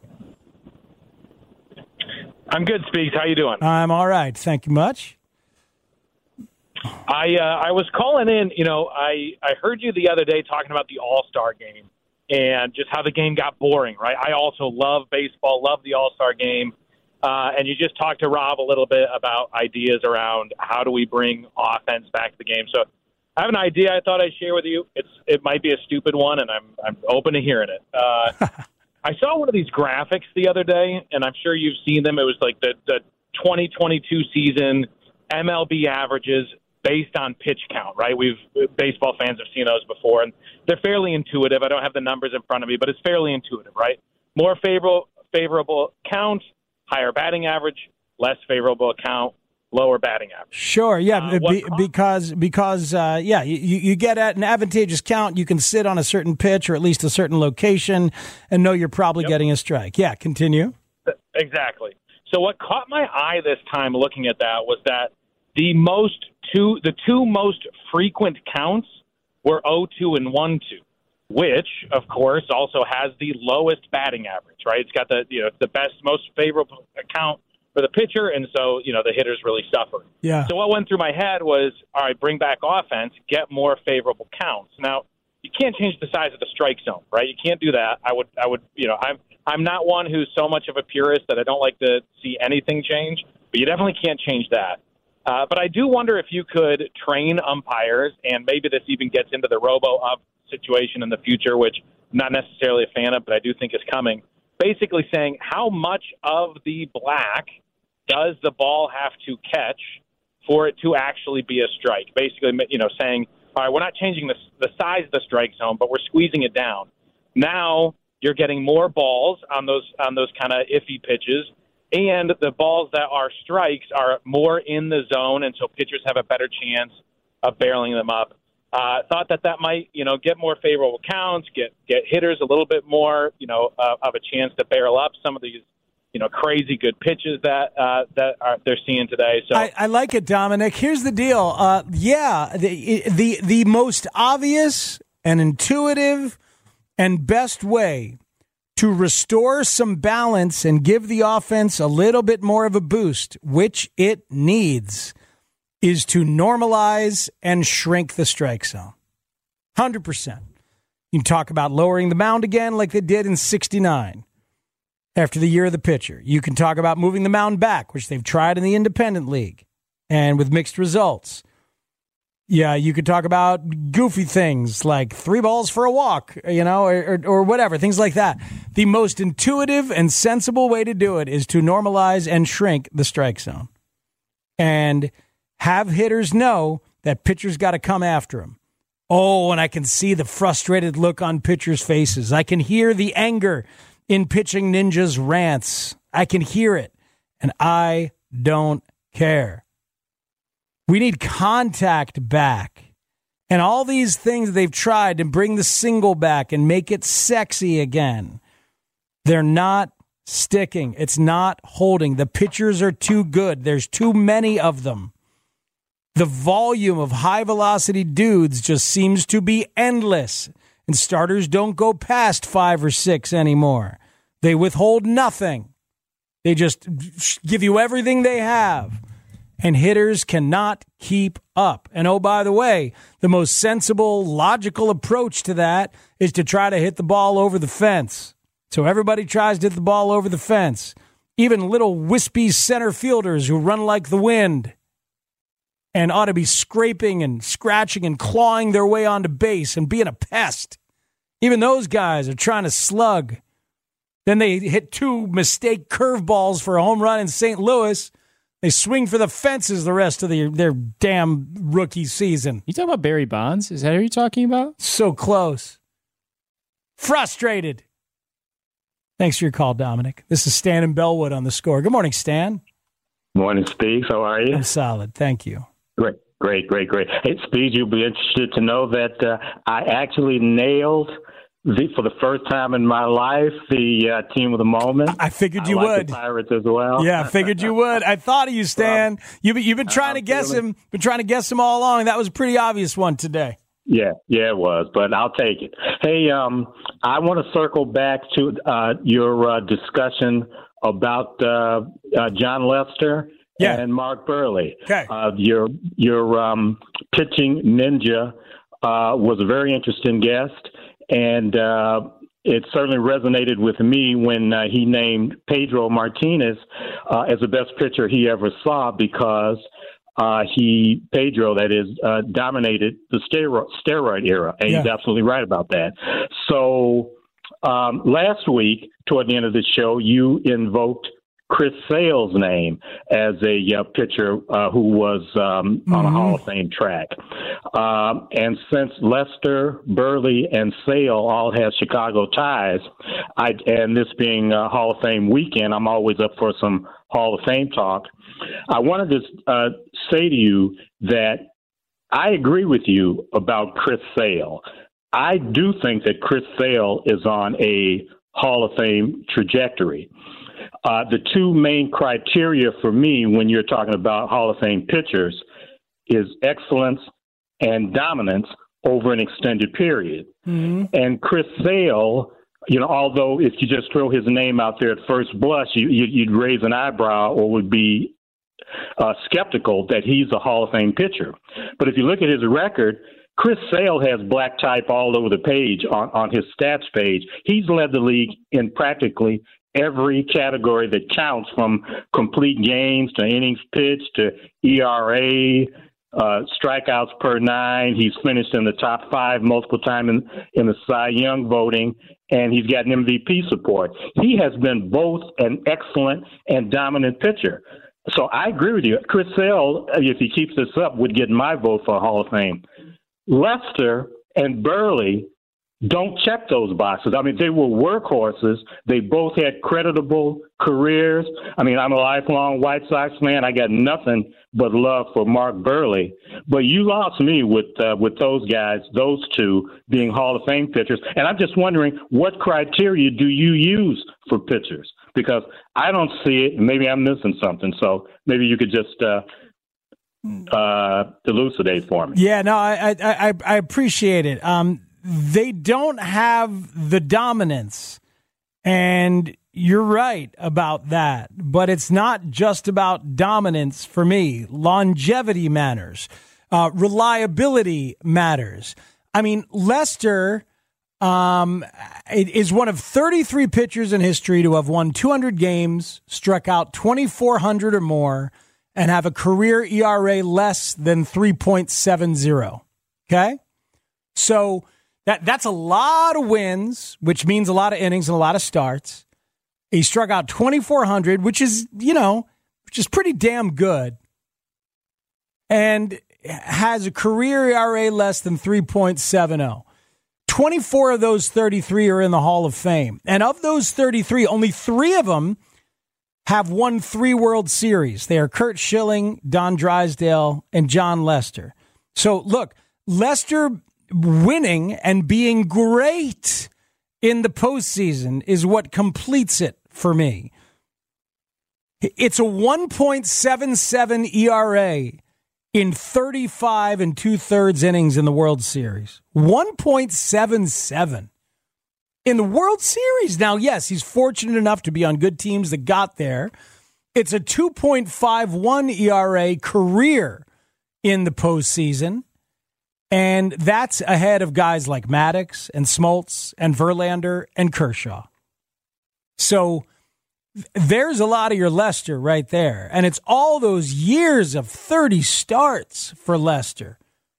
I'm good, Speaks. How you doing? I'm all right. Thank you much. I uh, I was calling in. You know, I, I heard you the other day talking about the All-Star game and just how the game got boring, right? I also love baseball, love the All-Star game. Uh, and you just talked to Rob a little bit about ideas around how do we bring offense back to the game. So I have an idea I thought I'd share with you. It's It might be a stupid one, and I'm I'm open to hearing it. Uh, I saw one of these graphics the other day, and I'm sure you've seen them. It was like the, the twenty twenty-two season M L B averages based on pitch count, right? We've baseball fans have seen those before, and they're fairly intuitive. I don't have the numbers in front of me, but it's fairly intuitive, right? More favorable favorable count, higher batting average, less favorable count, lower batting average. Sure, yeah, uh, be, because because uh, yeah, you, you get at an advantageous count. You can sit on a certain pitch or at least a certain location and know you're probably yep. getting a strike. Yeah, continue. Exactly. So what caught my eye this time looking at that was that the most two the two most frequent counts were oh two and one two, which of course also has the lowest batting average. Right, it's got the you know the best most favorable count for the pitcher, and so, you know, the hitters really suffer. Yeah. So what went through my head was, all right, bring back offense, get more favorable counts. Now, you can't change the size of the strike zone, right? You can't do that. I would, I would, you know, I'm, I'm not one who's so much of a purist that I don't like to see anything change, but you definitely can't change that. Uh, but I do wonder if you could train umpires, and maybe this even gets into the robo-up situation in the future, which I'm not necessarily a fan of, but I do think is coming. Basically saying how much of the black does the ball have to catch for it to actually be a strike. Basically, you know, saying, all right, we're not changing the, the size of the strike zone, but we're squeezing it down. Now you're getting more balls on those on those kind of iffy pitches, and the balls that are strikes are more in the zone, and so pitchers have a better chance of barreling them up. Uh, thought that that might, you know, get more favorable counts, get get hitters a little bit more, you know, uh, of a chance to barrel up some of these, you know, crazy good pitches that uh, that are, they're seeing today. So I, I like it, Dominic. Here's the deal. Uh, yeah, the the the most obvious and intuitive and best way to restore some balance and give the offense a little bit more of a boost, which it needs, is to normalize and shrink the strike zone. one hundred percent. You can talk about lowering the mound again like they did in sixty-nine after the year of the pitcher. You can talk about moving the mound back, which they've tried in the independent league and with mixed results. Yeah, you could talk about goofy things like three balls for a walk, you know, or, or, or whatever, things like that. The most intuitive and sensible way to do it is to normalize and shrink the strike zone and have hitters know that pitchers got to come after them. Oh, and I can see the frustrated look on pitchers' faces. I can hear the anger in Pitching Ninja's rants. I can hear it, and I don't care. We need contact back. And all these things they've tried to bring the single back and make it sexy again, they're not sticking. It's not holding. The pitchers are too good. There's too many of them. The volume of high-velocity dudes just seems to be endless, and starters don't go past five or six anymore. They withhold nothing. They just give you everything they have, and hitters cannot keep up. And oh, by the way, the most sensible, logical approach to that is to try to hit the ball over the fence. So everybody tries to hit the ball over the fence, even little wispy center fielders who run like the wind and ought to be scraping and scratching and clawing their way onto base and being a pest. Even those guys are trying to slug. Then they hit two mistake curveballs for a home run in Saint Louis. They swing for the fences the rest of the, their damn rookie season. You talking about Barry Bonds? Is that who you're talking about? So close. Frustrated. Thanks for your call, Dominic. This is Stan and Bellwood on The Score. Good morning, Stan. Morning, Speaks. How are you? I'm solid. Thank you. Great, great, great, great. Hey, Speed, you'll be interested to know that uh, I actually nailed, the, for the first time in my life, the uh, team of the moment. I figured you I like would. The Pirates as well. Yeah, I figured you would. I thought of you, Stan. Um, you've, you've been trying to guess feeling... him, been trying to guess him all along. That was a pretty obvious one today. Yeah, yeah, it was, but I'll take it. Hey, um, I want to circle back to uh, your uh, discussion about uh, uh, John Lester. Yeah. And Mark Burley. Okay. Uh, your your um, pitching ninja uh, was a very interesting guest, and uh, it certainly resonated with me when uh, he named Pedro Martinez uh, as the best pitcher he ever saw because uh, he, Pedro, that is, uh, dominated the steroid, steroid era, and yeah. He's absolutely right about that. So um, last week, toward the end of the show, you invoked Chris Sale's name as a uh, pitcher uh, who was um, mm-hmm. on a Hall of Fame track. Um, and since Lester, Burley, and Sale all have Chicago ties, I, and this being a Hall of Fame weekend, I'm always up for some Hall of Fame talk. I wanted to uh, say to you that I agree with you about Chris Sale. I do think that Chris Sale is on a Hall of Fame trajectory. Uh, the two main criteria for me when you're talking about Hall of Fame pitchers is excellence and dominance over an extended period. Mm-hmm. And Chris Sale, you know, although if you just throw his name out there at first blush, you, you, you'd raise an eyebrow or would be uh, skeptical that he's a Hall of Fame pitcher. But if you look at his record, Chris Sale has black type all over the page on, on his stats page. He's led the league in practically every category that counts, from complete games to innings pitched to E R A, uh, strikeouts per nine. He's finished in the top five multiple times in, in the Cy Young voting, and he's got an M V P support. He has been both an excellent and dominant pitcher. So I agree with you. Chris Sale, if he keeps this up, would get my vote for Hall of Fame. Lester and Burley don't check those boxes. I mean, they were workhorses. They both had creditable careers. I mean, I'm a lifelong White Sox fan. I got nothing but love for Mark Burley. But you lost me with uh, with those guys, those two being Hall of Fame pitchers. And I'm just wondering, what criteria do you use for pitchers? Because I don't see it, and maybe I'm missing something. So maybe you could just uh, uh, elucidate for me. Yeah, no, I I, I appreciate it. Um, they don't have the dominance, and you're right about that. But it's not just about dominance for me. Longevity matters. Uh, reliability matters. I mean, Lester um, is one of thirty-three pitchers in history to have won two hundred games, struck out twenty-four hundred or more, and have a career E R A less than three point seven oh. Okay? So that that's a lot of wins, which means a lot of innings and a lot of starts. He struck out twenty-four hundred, which is, you know, which is pretty damn good. And has a career E R A less than three point seven oh. twenty-four of those thirty-three are in the Hall of Fame. And of those thirty-three, only three of them have won three World Series. They are Curt Schilling, Don Drysdale, and John Lester. So, look, Lester winning and being great in the postseason is what completes it for me. It's a one point seven seven E R A in thirty-five and two-thirds innings in the World Series. one point seven seven in the World Series. Now, yes, he's fortunate enough to be on good teams that got there. It's a two point five one E R A career in the postseason. And that's ahead of guys like Maddox and Smoltz and Verlander and Kershaw. So there's a lot of your Lester right there. And it's all those years of thirty starts for Lester.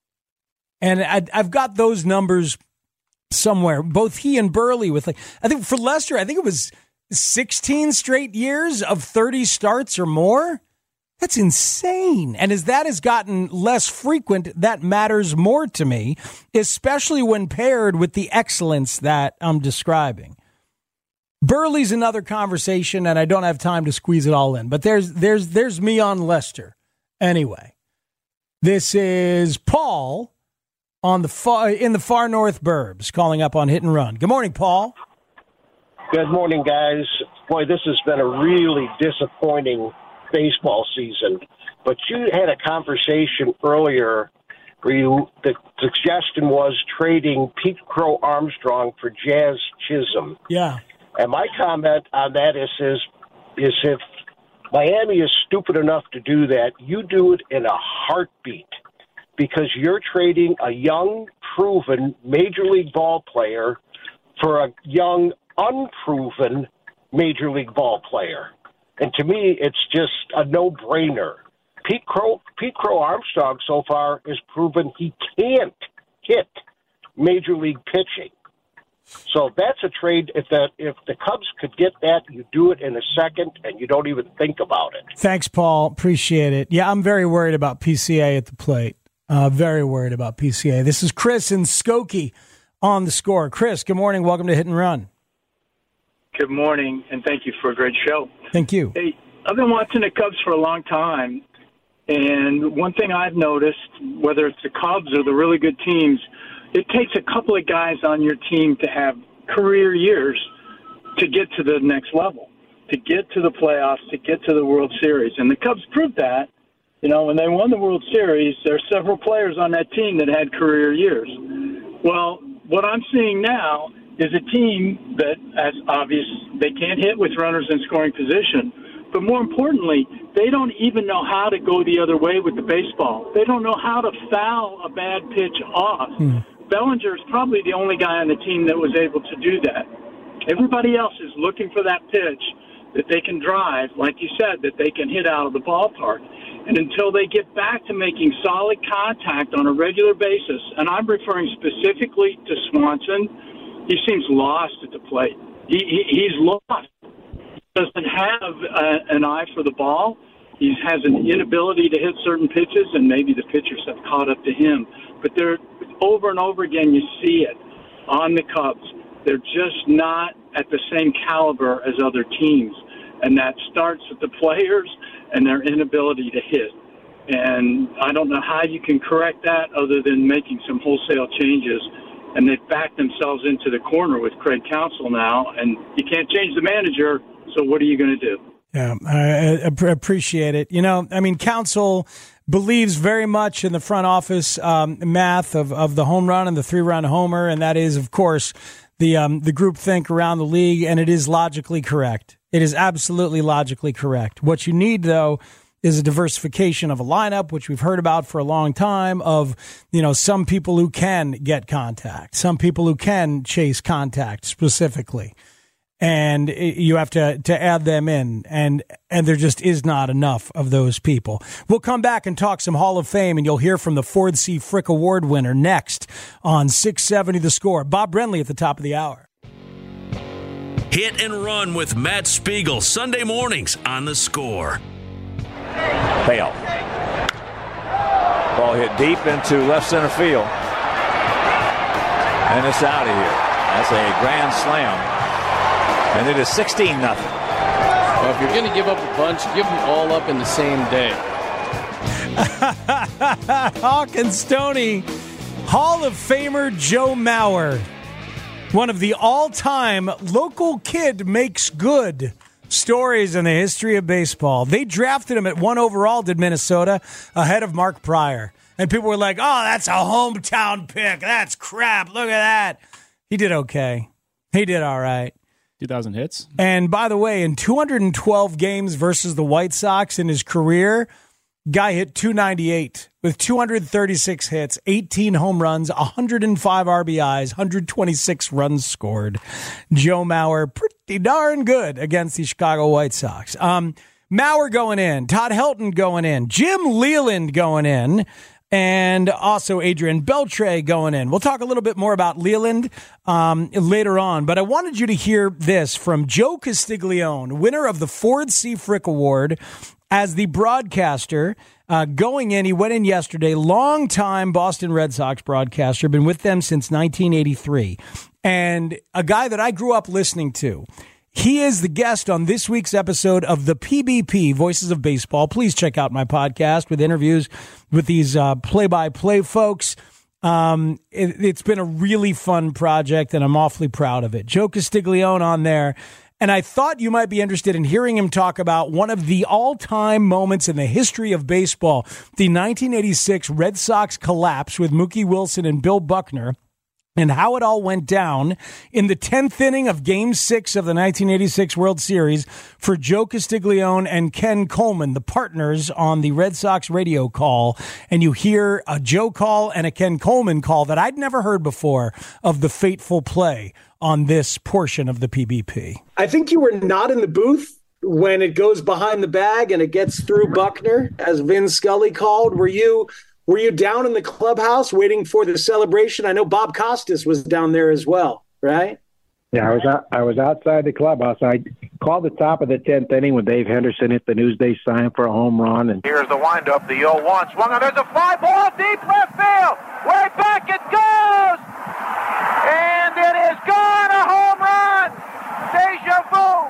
And I, I've got those numbers somewhere. Both he and Burley with, like, I think for Lester, I think it was sixteen straight years of thirty starts or more. That's insane. And as that has gotten less frequent, that matters more to me, especially when paired with the excellence that I'm describing. Burley's another conversation, and I don't have time to squeeze it all in. But there's there's there's me on Lester. Anyway, this is Paul on the far, in the far north burbs, calling up on Hit and Run. Good morning, Paul. Good morning, guys. Boy, this has been a really disappointing baseball season, but you had a conversation earlier where you, the suggestion was trading Pete Crow Armstrong for Jazz Chisholm. Yeah. And my comment on that is, is, is if Miami is stupid enough to do that, you do it in a heartbeat, because you're trading a young, proven Major League ball player for a young, unproven Major League ball player. And to me, it's just a no-brainer. Pete Crow, Pete Crow Armstrong so far has proven he can't hit Major League pitching. So that's a trade. If the if the Cubs could get that, you do it in a second, and you don't even think about it. Thanks, Paul. Appreciate it. Yeah, I'm very worried about P C A at the plate. Uh, very worried about P C A. This is Chris in Skokie on The Score. Chris, good morning. Welcome to Hit and Run. Good morning, and thank you for a great show. Thank you. Hey, I've been watching the Cubs for a long time, and one thing I've noticed, whether it's the Cubs or the really good teams, it takes a couple of guys on your team to have career years to get to the next level, to get to the playoffs, to get to the World Series. And the Cubs proved that. You know, when they won the World Series, there are several players on that team that had career years. Well, what I'm seeing now is a team that, as obvious, they can't hit with runners in scoring position. But more importantly, they don't even know how to go the other way with the baseball. They don't know how to foul a bad pitch off. Mm. Bellinger is probably the only guy on the team that was able to do that. Everybody else is looking for that pitch that they can drive, like you said, that they can hit out of the ballpark. And until they get back to making solid contact on a regular basis, and I'm referring specifically to Swanson, he seems lost at the plate. He, he, he's lost. Doesn't have a, an eye for the ball. He has an inability to hit certain pitches, and maybe the pitchers have caught up to him. But they're over and over again, you see it on the Cubs. They're just not at the same caliber as other teams. And that starts with the players and their inability to hit. And I don't know how you can correct that other than making some wholesale changes. And they've backed themselves into the corner with Craig Counsell now. And you can't change the manager, so what are you going to do? Yeah, I, I appreciate it. You know, I mean, Counsell believes very much in the front office um, math of, of the home run and the three-run homer, and that is, of course, the um, the group think around the league, and it is logically correct. It is absolutely logically correct. What you need, though, is a diversification of a lineup, which we've heard about for a long time, of, you know, some people who can get contact, some people who can chase contact specifically. And you have to, to add them in, and and there just is not enough of those people. We'll come back and talk some Hall of Fame, and you'll hear from the Ford C. Frick Award winner next on six seventy The Score. Bob Brenly at the top of the hour. Hit and Run with Matt Spiegel, Sunday mornings on The Score. Bale. Ball hit deep into left center field. And it's out of here. That's a grand slam. And it is sixteen nothing. Well, if you're going to give up a bunch, give them all up in the same day. Hawk and Stoney, Hall of Famer Joe Mauer, one of the all-time local kid makes good stories in the history of baseball. They drafted him at one overall, did Minnesota, ahead of Mark Pryor. And people were like, oh, that's a hometown pick. That's crap. Look at that. He did okay. He did all right. two thousand hits. And by the way, in two hundred twelve games versus the White Sox in his career, guy hit two ninety-eight with two hundred thirty-six hits, eighteen home runs, one hundred five R B Is, one hundred twenty-six runs scored. Joe Mauer, pretty darn good against the Chicago White Sox. Um, Mauer going in, Todd Helton going in, Jim Leland going in, and also Adrian Beltre going in. We'll talk a little bit more about Leland um, later on, but I wanted you to hear this from Joe Castiglione, winner of the Ford C. Frick Award, as the broadcaster uh, going in. He went in yesterday, longtime Boston Red Sox broadcaster, been with them since nineteen eighty-three, and a guy that I grew up listening to. He is the guest on this week's episode of the P B P, Voices of Baseball. Please check out my podcast with interviews with these uh, play-by-play folks. Um, it, it's been a really fun project, and I'm awfully proud of it. Joe Castiglione on there, and I thought you might be interested in hearing him talk about one of the all-time moments in the history of baseball, the nineteen eighty-six Red Sox collapse with Mookie Wilson and Bill Buckner, and how it all went down in the tenth inning of Game six of the nineteen eighty-six World Series for Joe Castiglione and Ken Coleman, the partners on the Red Sox radio call. And you hear a Joe call and a Ken Coleman call that I'd never heard before of the fateful play on this portion of the P B P. I think you were not in the booth when it goes behind the bag and it gets through Buckner, as Vin Scully called. Were you... Were you down in the clubhouse waiting for the celebration? I know Bob Costas was down there as well, right? Yeah, I was out, I was outside the clubhouse. I called the top of the tenth inning when Dave Henderson hit the Newsday sign for a home run. And here's the windup. The oh one swung on. There's a fly ball deep left field. Way back it goes, and it is gone. A home run. Deja vu.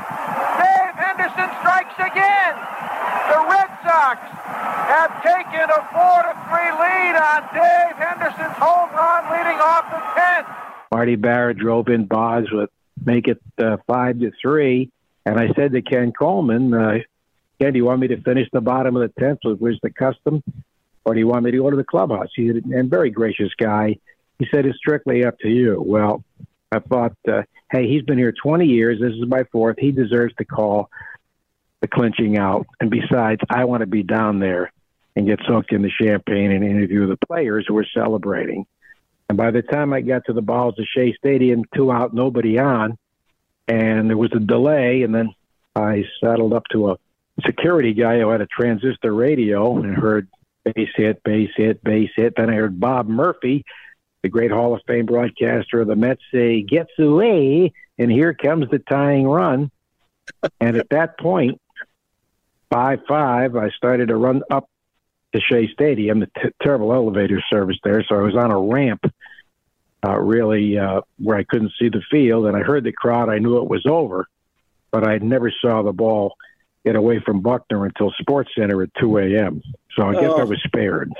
Dave Henderson strikes again. The Red Sox have taken a four to three lead on Dave Henderson's home run leading off the tenth. Marty Barrett drove in Boz with make it uh, five to three, and I said to Ken Coleman, uh, "Ken, do you want me to finish the bottom of the tenth, which was the custom, or do you want me to go to the clubhouse?" He and very gracious guy. He said, "It's strictly up to you." Well, I thought, uh, hey, he's been here twenty years. This is my fourth. He deserves to call the clinching out. And besides, I want to be down there and get soaked in the champagne and interview the players who were celebrating. And by the time I got to the Balls of Shea Stadium, two out, nobody on, and there was a delay, and then I saddled up to a security guy who had a transistor radio and heard base hit, base hit, base hit. Then I heard Bob Murphy, the great Hall of Fame broadcaster of the Mets, say, "Gets away, and here comes the tying run." And at that point, by five, I started to run up to Shea Stadium, the t- terrible elevator service there. So I was on a ramp, uh, really, uh, where I couldn't see the field. And I heard the crowd. I knew it was over, but I never saw the ball get away from Buckner until Sports Center at two a.m. So I guess Oh. I was spared.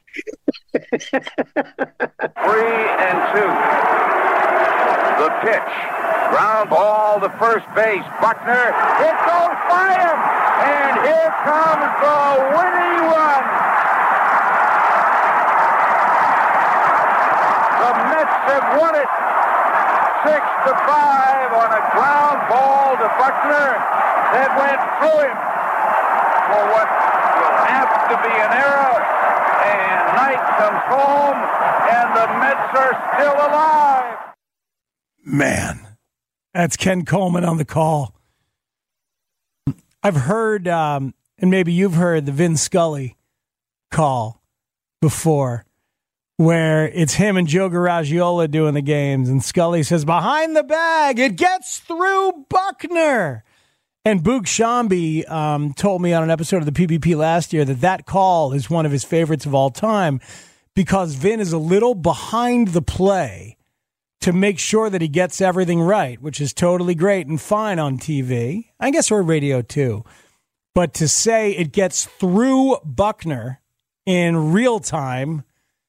Three and two. The pitch. Ground ball to first base. Buckner. It goes by him. And here comes the winning run. The Mets have won it. Six to five on a ground ball to Buckner that went through him for what will have to be an error. And Knight comes home, and the Mets are still alive. Man, that's Ken Coleman on the call. I've heard, um, and maybe you've heard the Vin Scully call before, where it's him and Joe Garagiola doing the games, and Scully says, behind the bag, it gets through Buckner. And Boog Shambi um, told me on an episode of the P B P last year that that call is one of his favorites of all time because Vin is a little behind the play to make sure that he gets everything right, which is totally great and fine on T V. I guess or radio too. But to say it gets through Buckner in real time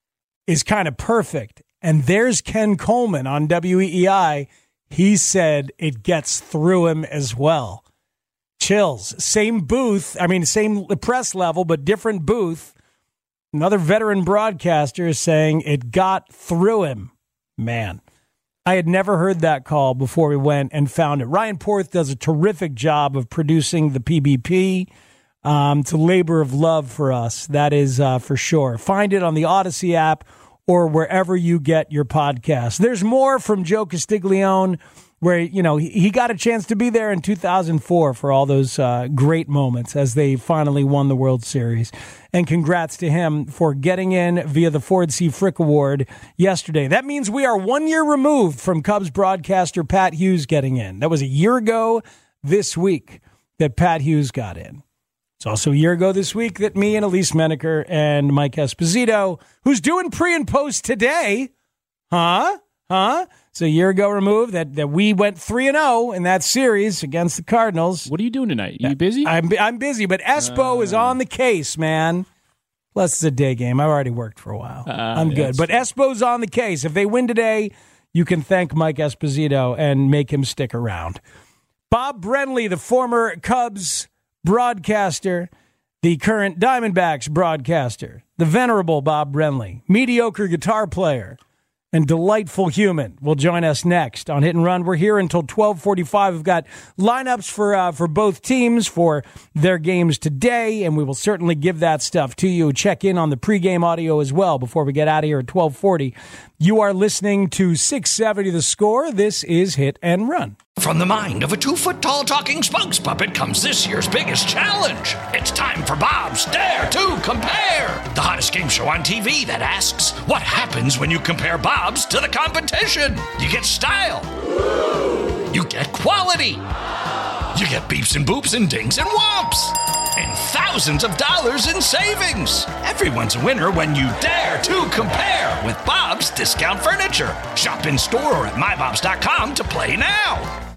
is kind of perfect. And there's Ken Coleman on W E E I. He said it gets through him as well. Chills. Same booth. I mean, same press level, but different booth. Another veteran broadcaster is saying it got through him. Man, I had never heard that call before we went and found it. Ryan Porth does a terrific job of producing the P B P. Um, it's a labor of love for us. That is uh, for sure. Find it on the Odyssey app or wherever you get your podcasts. There's more from Joe Castiglione, where, you know, he, he got a chance to be there in two thousand four for all those uh, great moments as they finally won the World Series. And congrats to him for getting in via the Ford C. Frick Award yesterday. That means we are one year removed from Cubs broadcaster Pat Hughes getting in. That was a year ago this week that Pat Hughes got in. It's also a year ago this week that me and Elise Menaker and Mike Esposito, who's doing pre and post today, huh? Huh? It's a year ago removed that, that we went three and oh in that series against the Cardinals. What are you doing tonight? You busy? I'm I'm busy, but Espo uh, is on the case, man. Plus, it's a day game. I've already worked for a while. Uh, I'm good. But Espo's on the case. If they win today, you can thank Mike Esposito and make him stick around. Bob Brenly, the former Cubs broadcaster, the current Diamondbacks broadcaster, the venerable Bob Brenly, mediocre guitar player, and delightful human, will join us next on Hit and Run. We're here until twelve forty-five. We've got lineups for uh, for both teams for their games today, and we will certainly give that stuff to you. Check in on the pregame audio as well before we get out of here at twelve forty. You are listening to six seventy The Score. This is Hit and Run. From the mind of a two-foot-tall talking spokes puppet comes this year's biggest challenge. It's time for Bob's Dare to Compare, the hottest game show on T V that asks, what happens when you compare Bob's to the competition? You get style. You get quality. You get beeps and boops and dings and whomps. And thousands of dollars in savings. Everyone's a winner when you dare to compare with Bob's Discount Furniture. Shop in store or at my bobs dot com to play now.